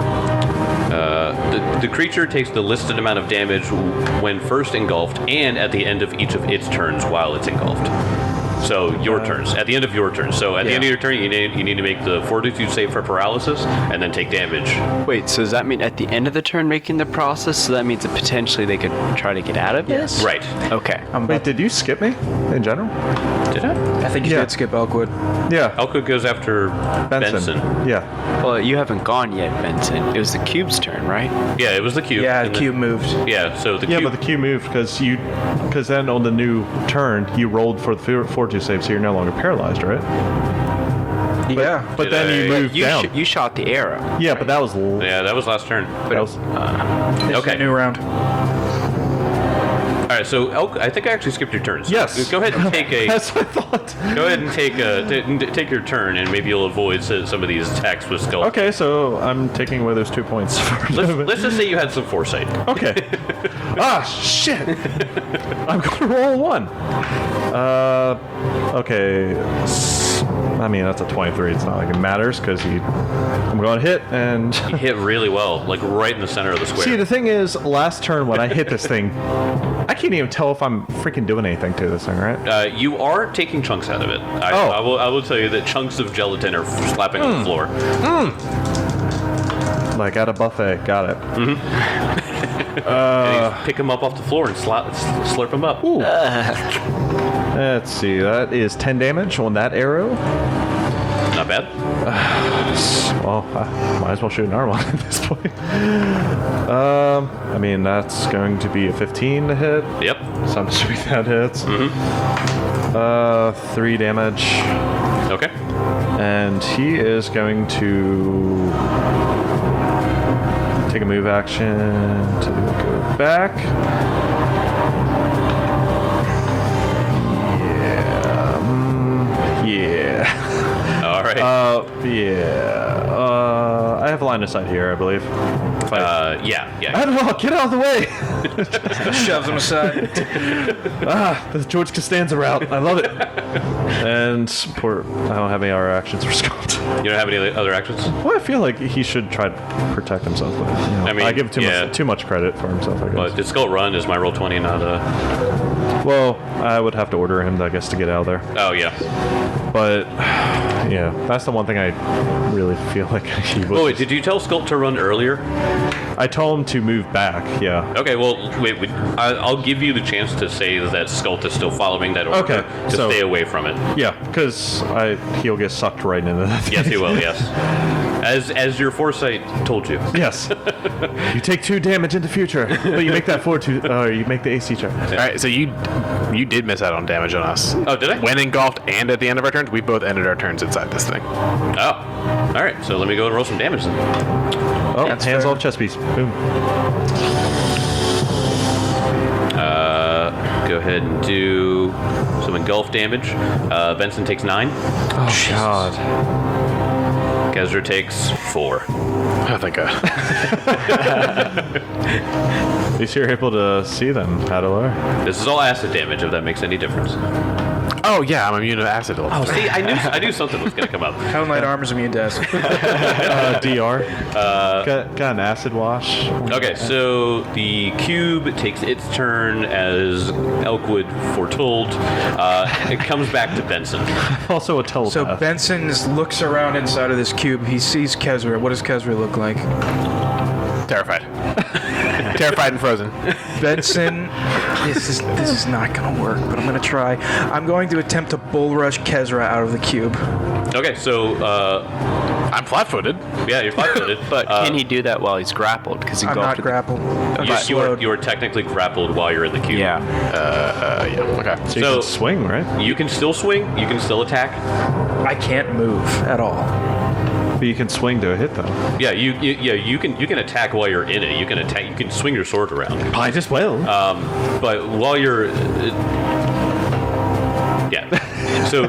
the creature takes the listed amount of damage when first engulfed, and at the end of each of its turns while it's engulfed. So your turns. At the end of your turn. So at the end of your turn, you need to make the Fortitude save for paralysis, and then take damage. Wait, so does that mean at the end of the turn making the process? So that means that potentially they could try to get out of this? Right. Okay. Wait, did you skip me in general? Did I? I think you Yeah. did skip Elkwood. Yeah. Elkwood goes after Benson. Yeah. Well, you haven't gone yet, Benson. It was the cube's turn, right? Yeah, it was the cube. Yeah, the and cube moved. Yeah, so the Yeah, cube. but the Q moved because then on the new turn you rolled for the Fortitude save, so you're no longer paralyzed, right? Yeah. But Did then you I- moved You, down. you shot the arrow. Yeah, but that was Yeah, that was last turn. that was Okay. New round. All right, so I think I actually skipped your turn. So Yes. Go ahead and take a. that's what I thought. Go ahead and take your turn, and maybe you'll avoid some of these attacks with Skull. Okay, so I'm taking away those 2 points. For Let's just say you had some foresight. Okay. Shit. I'm gonna roll 1. Okay. I mean, that's a 23. It's not like it matters because I'm going to hit and. You hit really well, like right in the center of the square. See, the thing is, last turn when I hit this thing, I can't even tell if I'm freaking doing anything to this thing, right? You are taking chunks out of it. I will tell you that chunks of gelatin are slapping on the floor. Like at a buffet. Got it. And you pick them up off the floor and slurp them up. Let's see. That is 10 damage on that arrow. Not bad. Well, I might as well shoot another one at this point. I mean, that's going to be a 15 to hit. Yep. So I'm assuming that hits. 3 damage. Okay. And he is going to take a move action to go back. Yeah. All right. I have line of sight here, I believe. Yeah. I don't know. Get out of the way. Shoves him aside. The George Costanza route. I love it. And I don't have any other actions for Scott. You don't have any other actions? Well, I feel like he should try to protect himself. But, I mean, I give yeah. too much credit for himself, I guess. But did Skull run? Is my roll 20 not Well, I would have to order him, I guess, to get out of there. Oh, yeah. But, yeah, that's the one thing I really feel like he was. Oh, wait, did you tell Skull to run earlier? I told him to move back, yeah. Okay, well, wait. I'll give you the chance to say that Skull is still following that order Okay, to so- stay away from it. Yeah, because he'll get sucked right into that. Yes, he will, yes. As your foresight told you. Yes. You take 2 damage in the future, but you make that 4-2, you make the AC check. All right, so you did miss out on damage on us. Oh, did I? When engulfed and at the end of our turns, we both ended our turns inside this thing. Oh. All right, so let me go and roll some damage then. Oh, That's hands fair. off chest piece. Boom. Go ahead and do some engulf damage. Benson takes 9. Oh, God. Kezra takes 4. Oh, thank God. At least you're able to see them, Paddler. This is all acid damage, if that makes any difference. Oh yeah, I'm immune to acid. Oh, see, I knew something was going to come up. Hell Knight Armor's immune to acid. DR. Got an acid wash. Okay, so the cube takes its turn as Elkwood foretold. It comes back to Benson. Also a telepath. So Benson looks around inside of this cube. He sees Kezra. What does Kezra look like? Terrified. Terrified and frozen. Benson, this is not gonna work, but I'm gonna try. I'm going to attempt to bull rush Kezra out of the cube. Okay, so I'm flat-footed. yeah, you're flat-footed, But can he do that while he's grappled? Because he I'm not grappled. I'm slowed. you are technically grappled while you're in the cube. Yeah. Yeah. Okay. So you so- can swing, right? You can still swing. You can still attack. I can't move at all. But you can swing to a hit, though. Yeah, you can attack while you're in it. You can attack. You can swing your sword around. I just will. But while you're yeah. So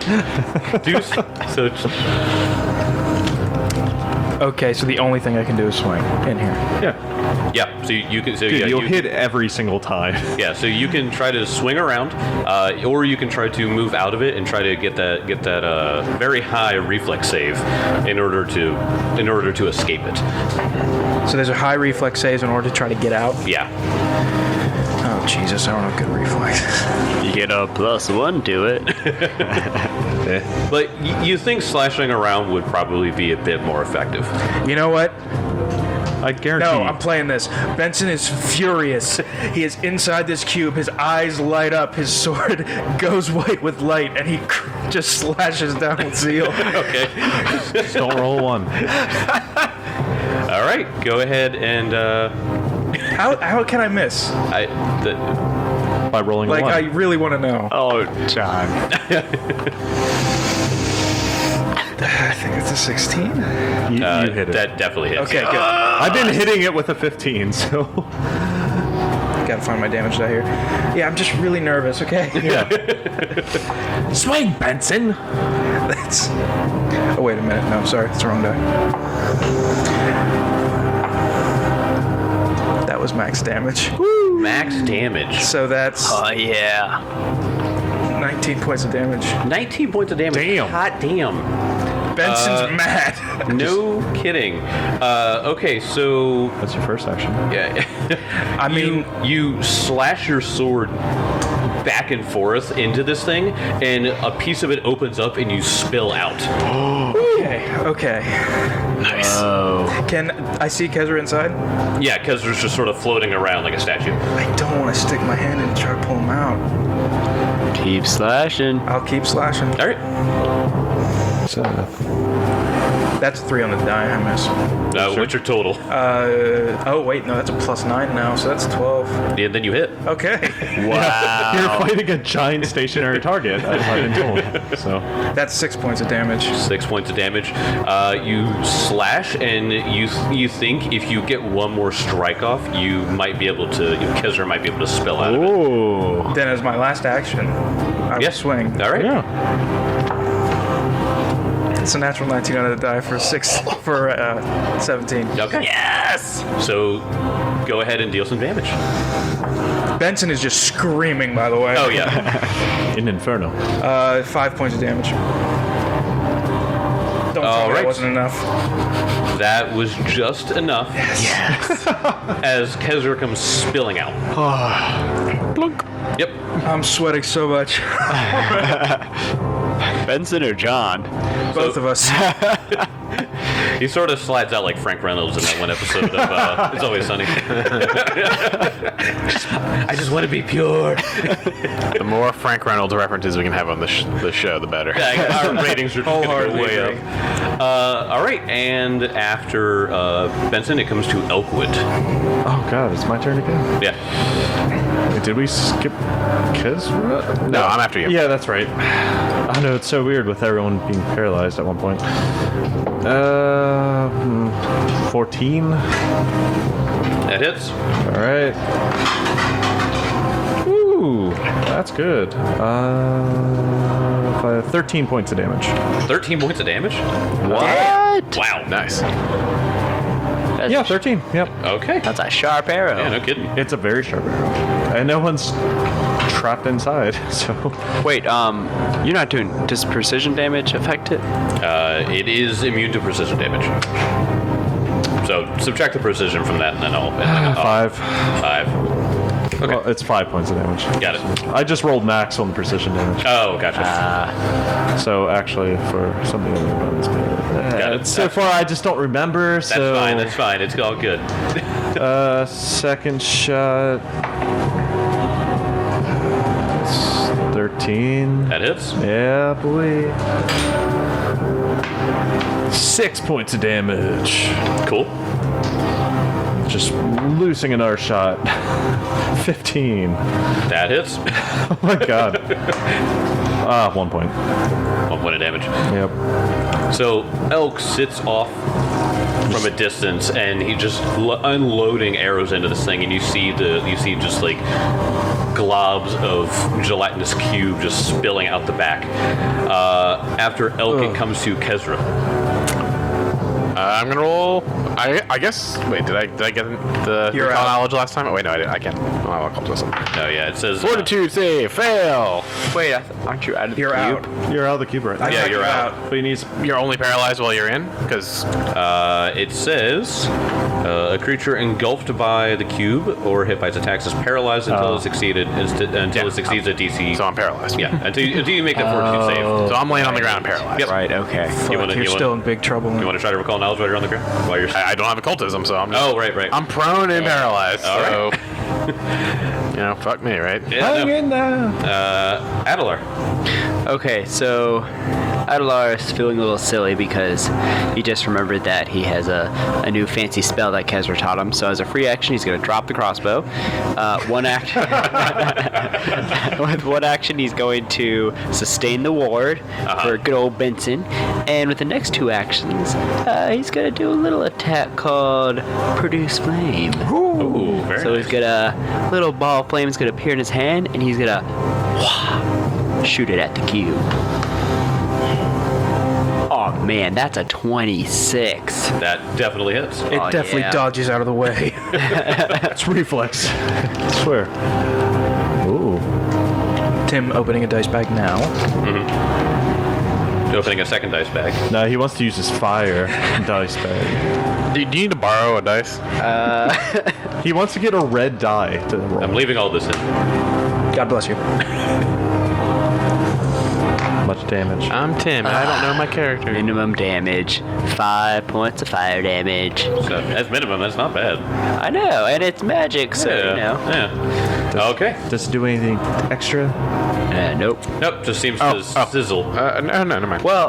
Okay, so the only thing I can do is swing in here. Yeah. yeah. So you can. So Dude, yeah, you'll you, hit every single time. Yeah. So you can try to swing around, or you can try to move out of it and try to get that very high reflex save in order to escape it. So there's a high reflex save in order to try to get out. Yeah. Oh Jesus, I don't have good reflex. You get a +1 to it. But you think slashing around would probably be a bit more effective. You know what? I guarantee. No, I'm playing this. Benson is furious. He is inside this cube. His eyes light up. His sword goes white with light, and he just slashes down with zeal. Okay. Just don't roll one. All right. Go ahead and How can I miss? By rolling Like, one. I really want to know. Oh, John. I think it's a 16. You hit it. that definitely hits. Okay, good. I've been hitting it with a 15, so. Gotta find my damage die here. Yeah, I'm just really nervous, okay? Yeah. Swing, Benson! That's. Oh, wait a minute. No, sorry. It's the wrong die. That was max damage. Max damage. So that's Oh, yeah. 19 points of damage. 19 points of damage. Damn. Hot damn. Benson's mad. No kidding. Okay, so That's your first action. yeah, I mean, you slash your sword back and forth into this thing, and a piece of it opens up, and you spill out. okay. Nice. Can I see Kezra inside? Yeah, because there's just sort of floating around like a statue. I don't want to stick my hand in and try to pull him out. Keep slashing. I'll keep slashing. All right. So, That's 3 on the die. I miss. What's your total? Oh wait, no, that's a +9 now, so that's 12. And then you hit. Okay. Wow. you're fighting a giant stationary target, as I've been told. So, That's 6 points of damage. 6 points of damage. You slash, and you think if you get one more strike off, you might be able to. Kezra might be able to spill out of it. Ooh. Then as my last action, I will Yes. swing. All right. yeah. It's a natural 19 on the die for 17. Okay. Yes. So go ahead and deal some damage. Benson is just screaming, by the way. Oh yeah. In Inferno. 5 points of damage. Don't tell All me right. that wasn't enough. That was just enough. Yes. As Kezra comes spilling out. Blunk. Yep. I'm sweating so much. Benson or John? Both of us. He sort of slides out like Frank Reynolds in that one episode of It's Always Sunny. I just want to be pure. The more Frank Reynolds references we can have on the show, the better. Yeah, our ratings are just going to go Wholeheartedly way agree. up. All right, and after Benson, it comes to Elkwood. Oh god, it's my turn again. Yeah. Wait, did we skip Kezra? No, I'm after you. Yeah, that's right. I know, it's so weird with everyone being paralyzed at one point. 14. That hits. Alright. Ooh, that's good. 13 points of damage. 13 points of damage? What? Wow. Nice. Yeah, 13. Yep. Okay. That's a sharp arrow. Yeah, no kidding. It's a very sharp arrow. And no one's trapped inside, so. Wait, you're not doing. Does precision damage affect it? It is immune to precision damage. So subtract the precision from that, and then I'll 5. 5. Okay. Well, it's 5 points of damage. Got it. I just rolled max on the precision damage. Oh, gotcha. So actually, for something that runs Got it. so far, I just don't remember. That's so fine. That's fine. It's all good. second shot. 13. That hits. Yeah, boy. 6 points of damage. Cool. Just loosing another shot. 15. That hits. Oh my god. 1 point. 1 point of damage. Yep. So Elk sits off from a distance, and he just unloading arrows into this thing, and you see just like globs of gelatinous cube just spilling out the back. After Elk, it comes to Kezra. I'm gonna roll. I guess. Wait, did I get the You're recall out. knowledge last time? Oh, wait, no, I didn't. I can't. Oh, I'll call this one. Oh yeah, it says Fortitude save, fail. Wait, aren't you out of the You're cube? out. You're out of the cube right now. Yeah, you're out. But he needs. You're only paralyzed while you're in, because It says a creature engulfed by the cube or hit by its attacks is paralyzed until it succeeds a DC. so I'm paralyzed. Yeah, until you make that fortitude save. So I'm laying on the ground paralyzed. Yep. Right. Okay. You're still in big trouble. You want to try to recall knowledge while you're on the ground? While you're. I don't have occultism, so I'm. Just, Oh, right. I'm prone and paralyzed. All So, fuck me, right? Yeah, no. in there. Adelar. Okay, so Adelar is feeling a little silly because he just remembered that he has a new fancy spell that Kezra taught him. So as a free action, he's going to drop the crossbow. With one action, he's going to sustain the ward for good old Benson. And with the next 2 actions, he's going to do a little attack called Produce Flame. Ooh, very So nice. he's got a little ball of flame is going to appear in his hand, and he's going to shoot it at the cube. Oh man, that's a 26. That definitely hits. It Oh, definitely yeah. dodges out of the way. It's reflex. I swear. Ooh. Tim opening a dice bag now. Opening a second dice bag. No, he wants to use his fire dice bag. Do you need to borrow a dice? He wants to get a red die to roll. I'm leaving all this in. God bless you. Much damage. I'm Tim, and I don't know my character. Minimum damage, 5 points of fire damage. So as minimum, that's not bad. I know, and it's magic, so you know. Yeah. Okay. Does it do anything extra? Nope. Nope. Just seems to sizzle. No, never mind. Well,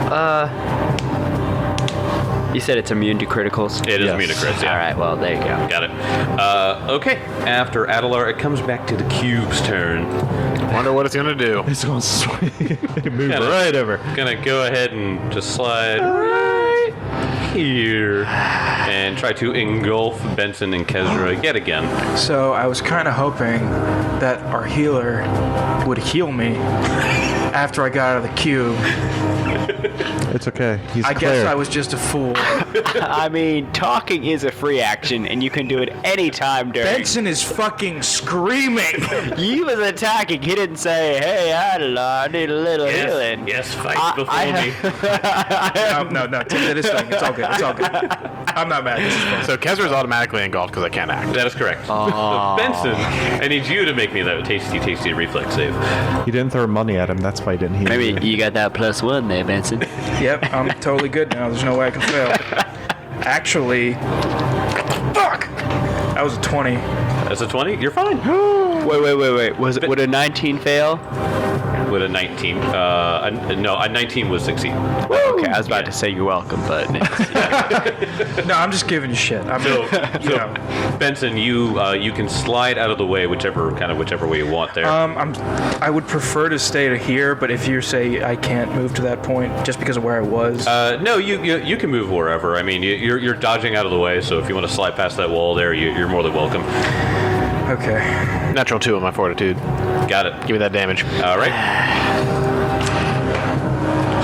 you said it's immune to criticals. It is Yes. immune to crits. Yeah. All right, well there you go. Got it. Okay. After Adelar, it comes back to the cube's turn. Wonder what it's gonna do. It's going to swing. Move Kinda- right over. Gonna go ahead and just slide right here and try to engulf Benson and Kezra yet again. So I was kind of hoping that our healer would heal me after I got out of the cube. It's okay. He's I guess I was just a fool. I mean, talking is a free action, and you can do it anytime during. Benson is fucking screaming. He was attacking. He didn't say, "Hey, Adelar, I need a little healing." Yes, fight I- before I me. No, Tim did his thing. It's all good. It's all good. I'm not mad. This is fun. So Kezra's automatically engulfed because I can't act. That is correct. So Benson, I need you to make me that tasty reflex save. You didn't throw money at him. That's why he didn't heal Maybe you. you got that +1 there, Benson. Yep, I'm totally good now. There's no way I can fail. Actually, fuck! That was a 20. That's a 20. You're fine. Wait. Would a 19 fail? With a 19. No, a 19 would succeed. Okay, I was about to say you're welcome, but No, I'm just giving you shit. I'm, you know. Benson, you can slide out of the way whichever way you want there. I would prefer to stay to here, but if you say I can't move to that point just because of where I was, No, you can move wherever. I mean, you're dodging out of the way, so if you want to slide past that wall there, you're more than welcome. okay. Natural 2 on my fortitude. Got it. Give me that damage. All right.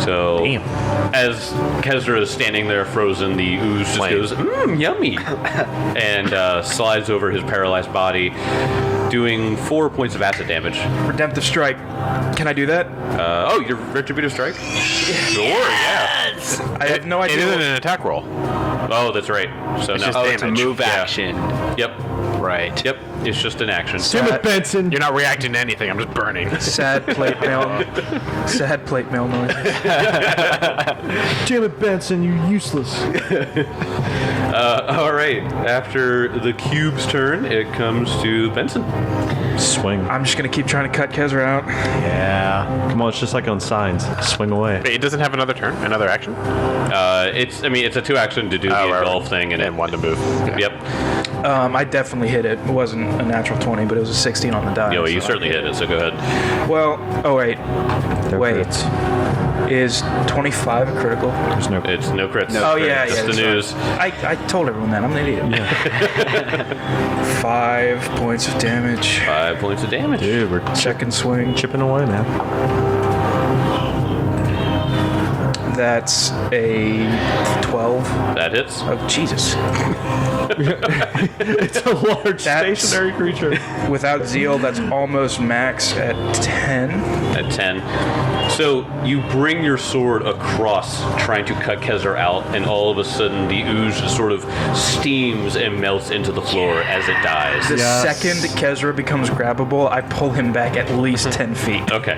So Damn. as Kezra is standing there frozen, the ooze just goes, yummy, and slides over his paralyzed body, doing 4 points of acid damage. Redemptive strike. Can I do that? Oh, your retributive strike? Sure, yeah. I have no It idea. isn't an attack roll. Oh, that's right. So It's no. just Oh, it's a damage. move Yeah. action. Yep. Right. Yep. It's just an action. Damn it, Benson. You're not reacting to anything. I'm just burning. Sad plate mail. Sad plate mail noise. Damn it, Benson, you useless. All right. After the cube's turn, it comes to Benson. Swing. I'm just gonna keep trying to cut Kezra out. Yeah. Come on, it's just like on signs. Swing away. Wait, it doesn't have another turn, another action, It's a 2-action to do the right. engulf thing, and and one to move. Yep. I definitely hit it. It wasn't a natural 20, but it was a 16 on the die. Yo, you so- certainly hit it. So go ahead. Well, oh wait. Wait. crits. Is 25 a critical? There's no. It's no crits. Oh, yeah, Just yeah. the that's news. right. I told everyone that. I'm an idiot. 5 points of damage. 5 points of damage. Dude, we're Second swing. chipping away, man. That's a 12. That hits. Oh, Jesus. It's a large That's- stationary creature. Without zeal, that's almost max at 10. At 10. So you bring your sword across, trying to cut Kezar out, and all of a sudden the ooze just sort of steams and melts into the floor as it dies. The Yes. second Kezra becomes grabbable, I pull him back at least 10 feet. Okay.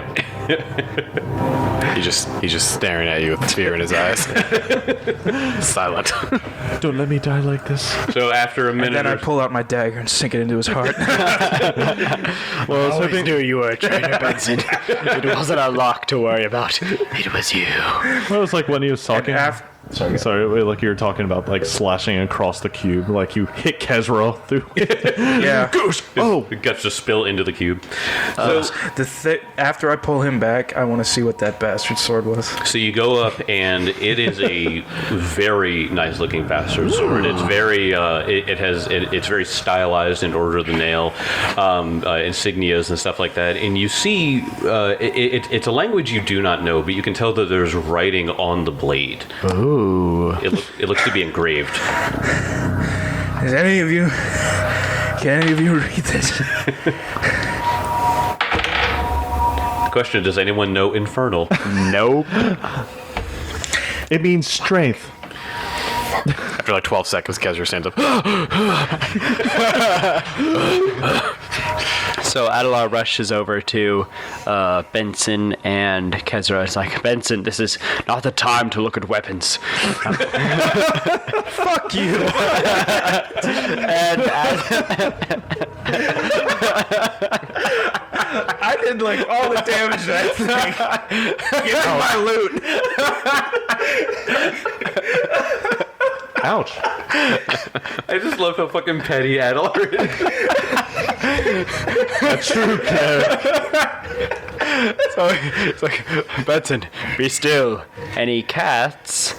He's just staring at you with fear in his eyes. Silent. Don't let me die like this. So after a And minute, then I or pull out my dagger and sink it into his heart. Well, I was hoping. knew you were a traitor, Benson. It wasn't a lock to worry about. It was you. Well, it was like when he was talking. af- Sorry, like you were talking about like slashing across the cube, like you hit Kezra through. yeah. Oh, it gets to spill into the cube. After I pull him back, I want to see what that bastard sword was. So you go up, and it is a very nice looking bastard sword. It's very, it's very stylized in order of the nail, insignias and stuff like that. And you see, it's a language you do not know, but you can tell that there's writing on the blade. ooh. It looks to be engraved. Can any of you read this? Question: does anyone know Infernal? Nope. It means strength. After like 12 seconds, Kezra stands up. So Adelar rushes over to Benson and Kezra. It's like, Benson, this is not the time to look at weapons. Fuck you. I did like all the damage to that thing. Give me my loot. Ouch. I just love how fucking petty Adelar is. So it's like, Benson, be still. And he casts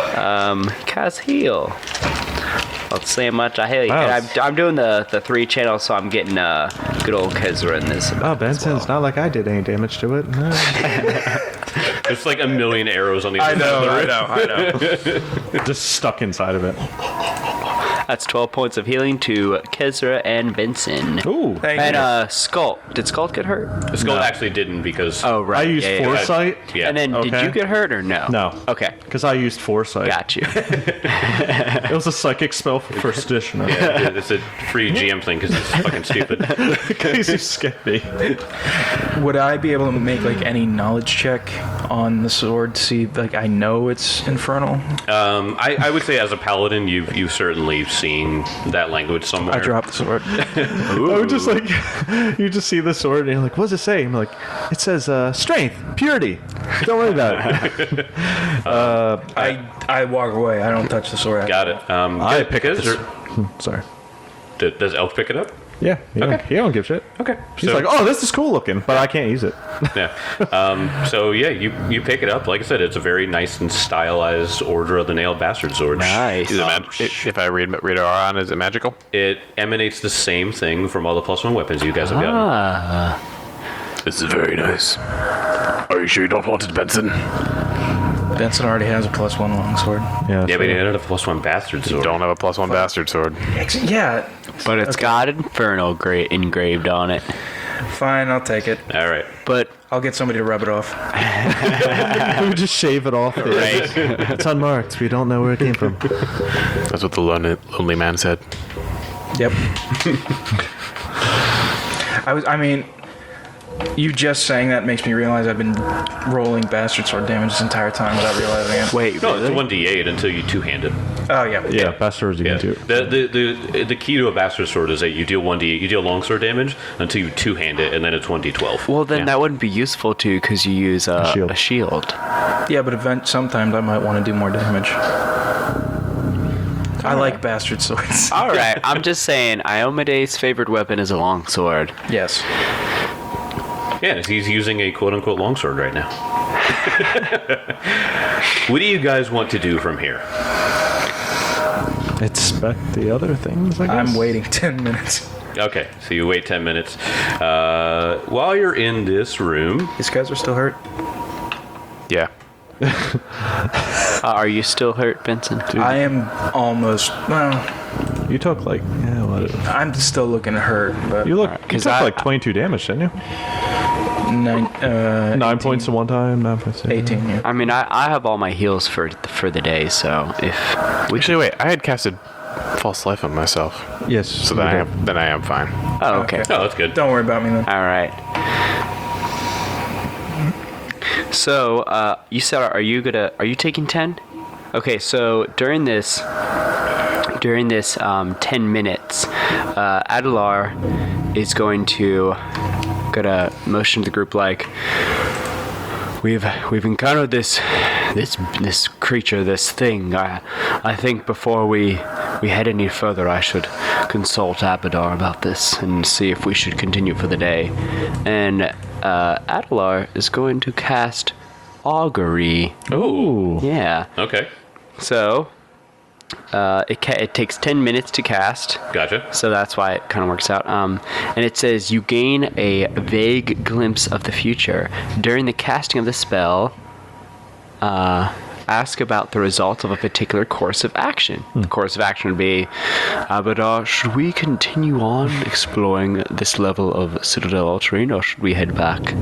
heal. Let's see how much I heal you. Wow. And I'm doing the 3 channels, so I'm getting good old Kezra in this. Oh, Benson's not like I did any damage to it. No. There's like a million arrows on the other side of the room. Just stuck inside of it. That's 12 points of healing to Kezra and Benson. Ooh. Thank And you. Skull. Did Skull get hurt? The skull actually didn't because Oh, right. I used yeah, yeah. foresight. yeah. And then, did Okay. you get hurt or no? No. Okay. Because I used foresight. Got you. It was a psychic spell for first edition. Yeah, it's a free GM thing because it's fucking stupid. Because you skipped me. Would I be able to make like any knowledge check on the sword to see like I know it's infernal? I would say as a paladin, you've certainly seen that language somewhere. I dropped the sword. I would just like, you just see the sword and you're like, what does it say? I'm like, it says strength, purity. Don't worry about it. I walk away. I don't touch the sword. Got it. I pick it. Kezra- Sorry. Does Elf pick it up? Yeah. He don't give shit. Okay. He's like, oh, this is cool looking, but I can't use it. Yeah. So yeah, you pick it up. Like I said, it's a very nice and stylized Order of the Nailed Bastard sword. Nice. Is it if I read on, is it magical? It emanates the same thing from all the +1 weapons you guys have gotten. This is very nice. Are you sure you don't want it, Benson? Benson already has a +1 longsword. Yeah. Yeah, but he added a +1 bastard sword. Don't have a +1 bastard sword. Yeah, But it's got Infernal engraved on it. fine, I'll take it. All right. But I'll get somebody to rub it off. We would just shave it off. right. It's unmarked. We don't know where it came from. That's what the lonely man said. Yep. I mean, you just saying that makes me realize I've been rolling bastard sword damage this entire time without realizing it. Wait, No, really? it's a 1d8 until you two-hand it. Oh, yeah. Yeah, bastard you Yeah. can do. The key to a bastard sword is that you deal 1d8, you deal longsword damage until you two-hand it, and then it's 1d12. Well, then that wouldn't be useful too, because you use shield. a shield. Yeah, but sometimes I might want to do more damage. I like bastard swords. All right, I'm just saying, Iomede's favorite weapon is a longsword. Yes. Yeah, he's using a quote-unquote longsword right now. What do you guys want to do from here? Expect the other things, I guess. I'm waiting 10 minutes. Okay, so you wait 10 minutes. While you're in this room, These guys are still hurt. Yeah. Are you still hurt, Benson? I am almost. Well, You took like, yeah, what? I'm still looking hurt, but You look, Alright, you 'cause took I- like 22 damage, didn't you? 9 points at one time, 9 points. 18. Yeah. I mean, I have all my heals for the day, so if we Actually, wait. I had casted false life on myself, Yes. so then I am fine. Oh, okay. oh, that's good. Don't worry about me then. All right. So, you said, are you taking 10? Okay, so during this 10 minutes, Adelar is gonna motion to the group like, we've encountered this creature, this thing. I think before we head any further, I should consult Abadar about this and see if we should continue for the day. And Adelar is going to cast Augury. Ooh. Yeah. Okay. So it takes 10 minutes to cast. Gotcha. So that's why it kind of works out. And it says you gain a vague glimpse of the future. During the casting of the spell, ask about the result of a particular course of action. The course of action would be, Abadar, should we continue on exploring this level of Citadel terrain, or should we head back?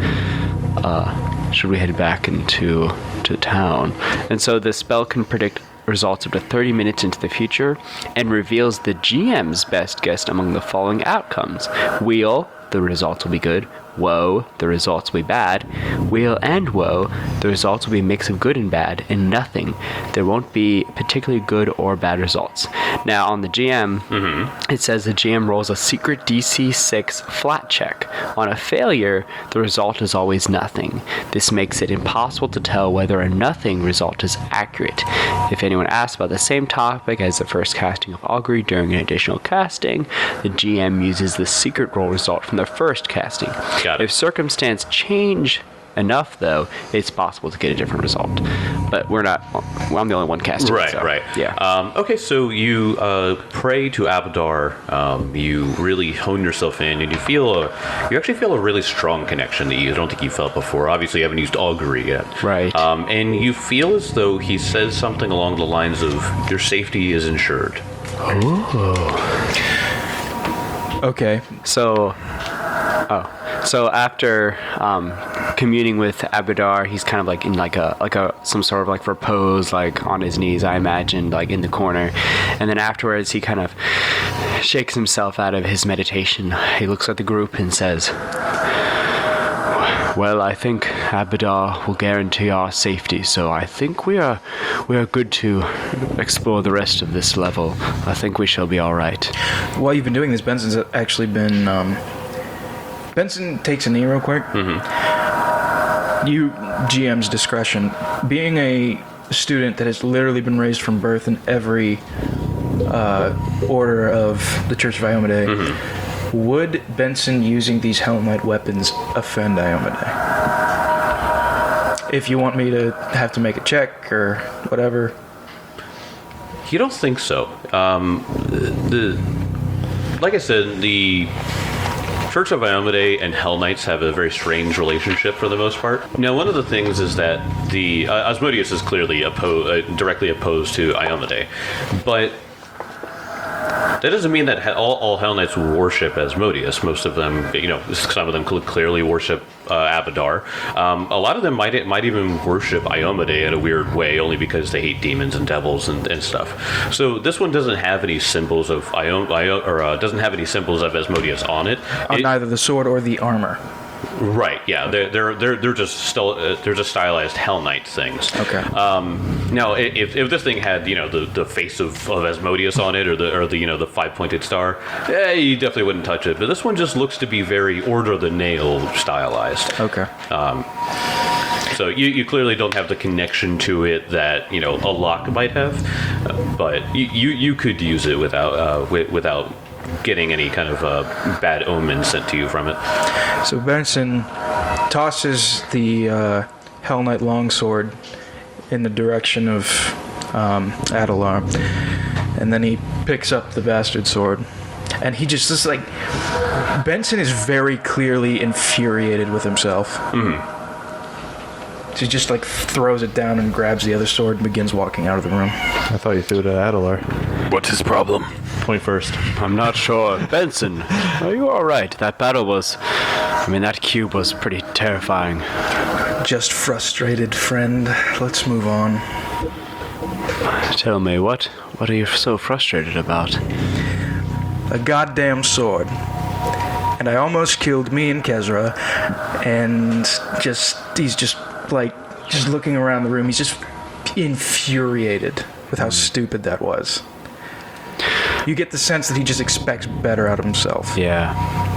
Into town? And so the spell can predict results up to 30 minutes into the future and reveals the GM's best guess among the following outcomes. Wheel, the results will be good. Woe, the results will be bad. Wheel and woe, the results will be a mix of good and bad, and nothing. There won't be particularly good or bad results. Now on the GM, it says the GM rolls a secret DC 6 flat check. On a failure, the result is always nothing. This makes it impossible to tell whether a nothing result is accurate. If anyone asks about the same topic as the first casting of Augury during an additional casting, the GM uses the secret roll result from the first casting. Got it. If circumstance change enough, though, it's possible to get a different result. But I'm the only one casting. Right, so, right. Yeah. Okay, so you pray to Abadar. You really hone yourself in, and you actually feel a really strong connection that you don't think you felt before. Obviously, you haven't used Augury yet. Right. And you feel as though he says something along the lines of, your safety is insured. Okay. So after communing with Abadar, he's kind of like in like some sort of like repose, like on his knees, I imagine, like in the corner. And then afterwards, he kind of shakes himself out of his meditation. He looks at the group and says, "Well, I think Abadar will guarantee our safety, so I think we are good to explore the rest of this level. I think we shall be all right." While you've been doing this, Benson's actually been. Benson takes a knee real quick. You, GM's discretion, being a student that has literally been raised from birth in every order of the Church of Iomade, would Benson using these Helmite weapons offend Iomade? If you want me to have to make a check or whatever. You don't think so? Like I said, Church of Iomedae and Hell Knights have a very strange relationship for the most part. Now, one of the things is that the Asmodeus is clearly directly opposed to Iomedae, but that doesn't mean that all Hell Knights worship Asmodeus. Most of them, some of them clearly worship Abadar. A lot of them might even worship Iomedae in a weird way, only because they hate demons and devils and stuff. So this one doesn't have any symbols of doesn't have any symbols of Asmodeus on it. On neither the sword or the armor. Right. Yeah. They're just stylized Hell Knight things. Okay. Now, if this thing had the face of Asmodeus on it or the 5-pointed star, you definitely wouldn't touch it. But this one just looks to be very Order of the Nail stylized. Okay. So you clearly don't have the connection to it that a lock might have, but you could use it without getting any kind of bad omen sent to you from it. So Benson tosses the Hell Knight longsword in the direction of Adelar, and then he picks up the bastard sword, and he just like Benson is very clearly infuriated with himself. Mm-hmm. So he just like throws it down and grabs the other sword and begins walking out of the room. I thought you threw it at Adelar. What's his problem? Point first. I'm not sure. Benson, are you alright? That battle that cube was pretty terrifying. Just frustrated, friend. Let's move on. Tell me, what are you so frustrated about? A goddamn sword. And I almost killed me and Kezra, and he's just looking around the room. He's just infuriated with how stupid that was. You get the sense that he just expects better out of himself. Yeah.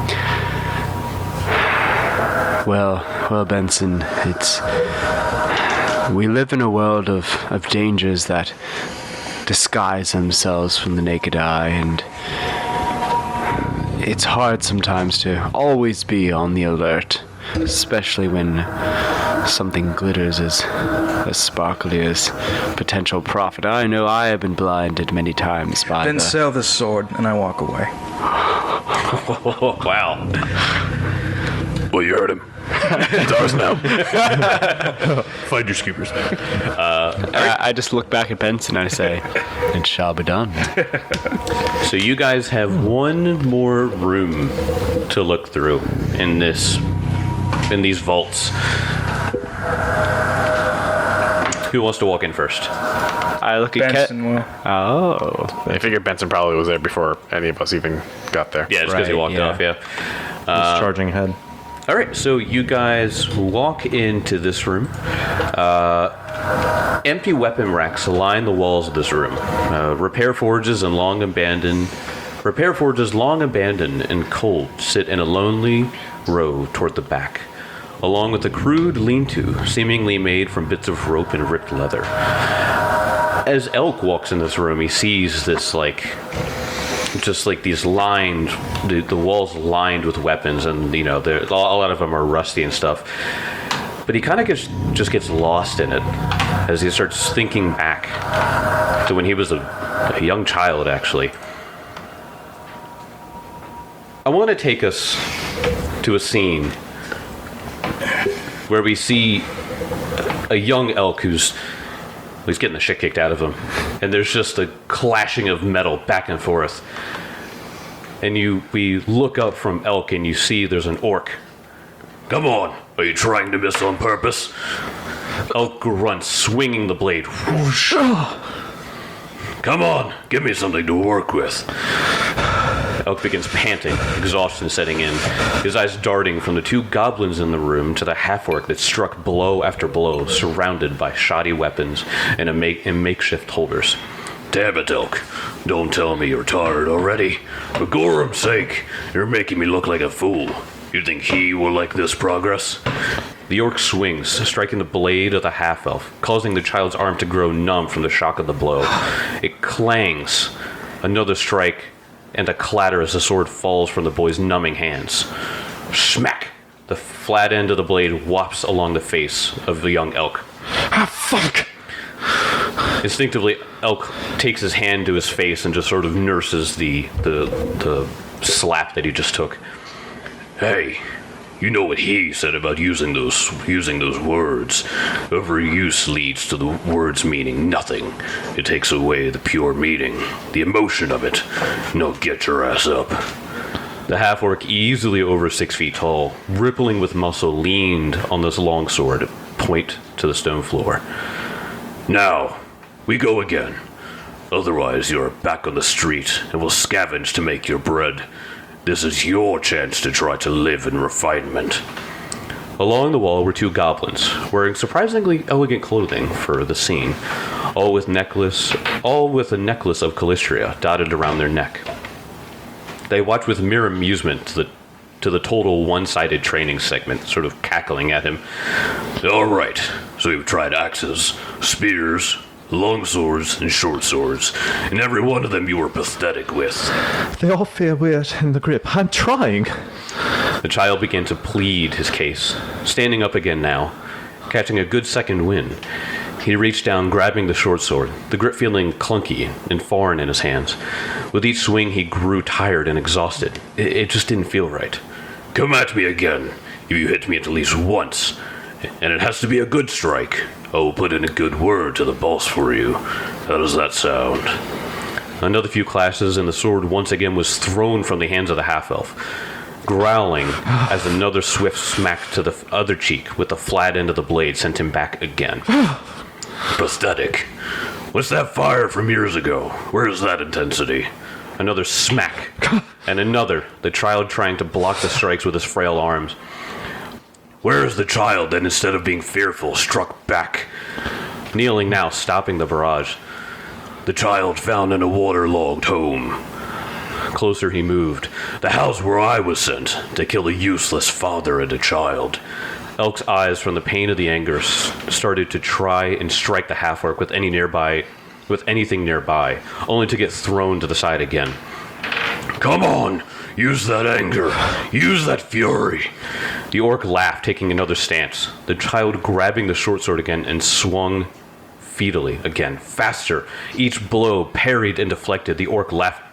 Well, Benson, we live in a world of dangers that disguise themselves from the naked eye, and it's hard sometimes to always be on the alert, especially when something glitters as sparkly as potential profit. I know I have been blinded many times by Then sell the sword, and I walk away. Wow. Well, you heard him. It's ours now. Find your scoopers. I just look back at Benson and I say, it shall be done. So you guys have one more room to look through in these vaults. Who wants to walk in first? I look at Benson will. Oh. I figured Benson probably was there before any of us even got there. Yeah, just because he walked off, yeah. He's charging ahead. All right, so you guys walk into this room. Empty weapon racks line the walls of this room. Repair forges long abandoned and cold sit in a lonely row toward the back, along with a crude lean-to, seemingly made from bits of rope and ripped leather. As Elk walks in this room, he sees this these lined, the walls lined with weapons, and a lot of them are rusty and stuff. But he kind of just gets lost in it as he starts thinking back to when he was a young child, actually. I want to take us to a scene where we see a young Elk who's getting the shit kicked out of him, and there's just a clashing of metal back and forth. And we look up from Elk, and you see there's an orc. Come on, are you trying to miss on purpose? Elk grunts, swinging the blade. Whoosh. Come on, give me something to work with. Elk begins panting, exhaustion setting in, his eyes darting from the two goblins in the room to the half-orc that struck blow after blow, surrounded by shoddy weapons and makeshift holders. Damn it, Elk. Don't tell me you're tired already. For Gorham's sake, you're making me look like a fool. You think he will like this progress? The orc swings, striking the blade of the half-elf, causing the child's arm to grow numb from the shock of the blow. It clangs. Another strike, and a clatter as the sword falls from the boy's numbing hands. Smack! The flat end of the blade whops along the face of the young Elk. Ah, fuck! Instinctively, Elk takes his hand to his face and just sort of nurses the slap that he just took. Hey, you know what he said about using those words. Overuse leads to the words meaning nothing. It takes away the pure meaning, the emotion of it. No, get your ass up. The half-orc, easily over 6 feet tall, rippling with muscle, leaned on this longsword, point to the stone floor. Now, we go again. Otherwise, you're back on the street and will scavenge to make your bread. This is your chance to try to live in refinement. Along the wall were 2 goblins, wearing surprisingly elegant clothing for the scene, all with a necklace of Calistria dotted around their neck. They watched with mere amusement to the total one-sided training segment, sort of cackling at him. All right, so you've tried axes, spears, long swords, and short swords, and every one of them you were pathetic with. They all feel weird in the grip. I'm trying. The child began to plead his case, standing up again now, catching a good second wind. He reached down, grabbing the short sword, the grip feeling clunky and foreign in his hands. With each swing, he grew tired and exhausted. It just didn't feel right. Come at me again, if you hit me at least once. And it has to be a good strike. I will put in a good word to the boss for you. How does that sound? Another few clashes, and the sword once again was thrown from the hands of the half-elf, growling as another swift smack to the other cheek with the flat end of the blade sent him back again. Pathetic. What's that fire from years ago? Where is that intensity? Another smack, and another, the child trying to block the strikes with his frail arms. Where is the child that instead of being fearful struck back? Kneeling now, stopping the barrage. The child found in a waterlogged home. Closer he moved. The house where I was sent to kill a useless father and a child. Elk's eyes, from the pain of the anger, started to try and strike the half-orc with anything nearby, only to get thrown to the side again. Come on! Use that anger! Use that fury! The orc laughed, taking another stance. The child grabbing the short sword again and swung featally again, faster. Each blow parried and deflected. The orc laughed.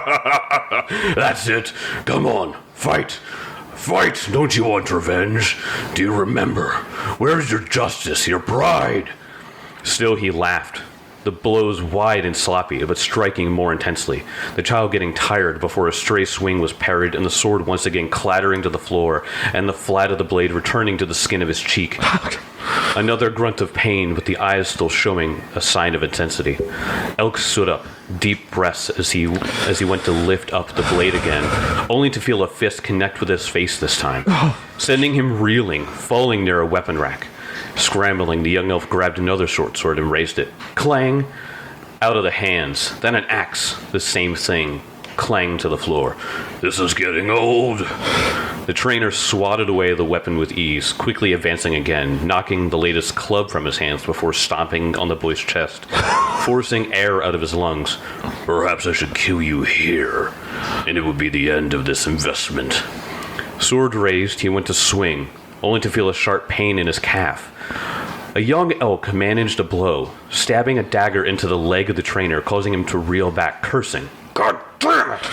That's it! Come on! Fight! Fight! Don't you want revenge? Do you remember? Where's your justice, your pride? Still he laughed. The blows wide and sloppy, but striking more intensely. The child getting tired before a stray swing was parried, and the sword once again clattering to the floor, and the flat of the blade returning to the skin of his cheek. Another grunt of pain, with the eyes still showing a sign of intensity. Elk stood up, deep breaths as he went to lift up the blade again, only to feel a fist connect with his face this time, sending him reeling, falling near a weapon rack. Scrambling, the young elf grabbed another short sword and raised it. Clang! Out of the hands. Then an axe. The same thing. Clang to the floor. This is getting old. The trainer swatted away the weapon with ease, quickly advancing again, knocking the latest club from his hands before stomping on the boy's chest, forcing air out of his lungs. Perhaps I should kill you here, and it would be the end of this investment. Sword raised, he went to swing, only to feel a sharp pain in his calf. A young elk managed a blow, stabbing a dagger into the leg of the trainer, causing him to reel back, cursing. God damn it!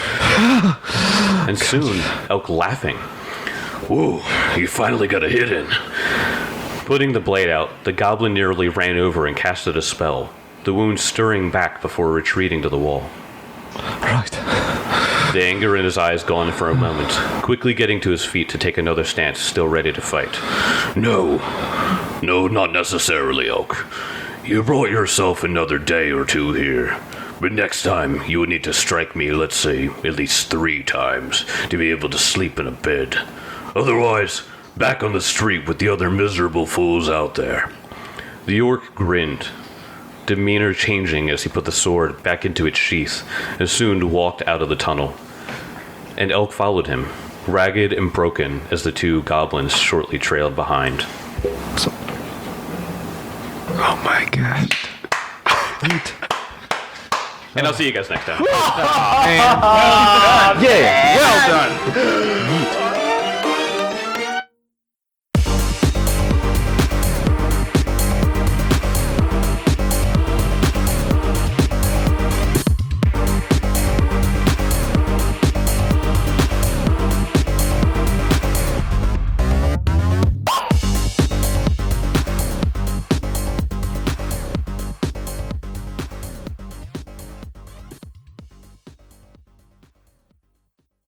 And soon, Elk laughing. Whoa, you finally got a hit in. Putting the blade out, the goblin nearly ran over and casted a spell, the wound stirring back before retreating to the wall. Right. The anger in his eyes gone for a moment, quickly getting to his feet to take another stance, still ready to fight. No, not necessarily, Elk. You brought yourself another day or two here. But next time, you would need to strike me, let's say, at least 3 times, to be able to sleep in a bed. Otherwise, back on the street with the other miserable fools out there. The orc grinned, demeanor changing as he put the sword back into its sheath, and soon walked out of the tunnel. And Elk followed him, ragged and broken as the 2 goblins shortly trailed behind. Oh my god. And I'll see you guys next time. Yeah, well done.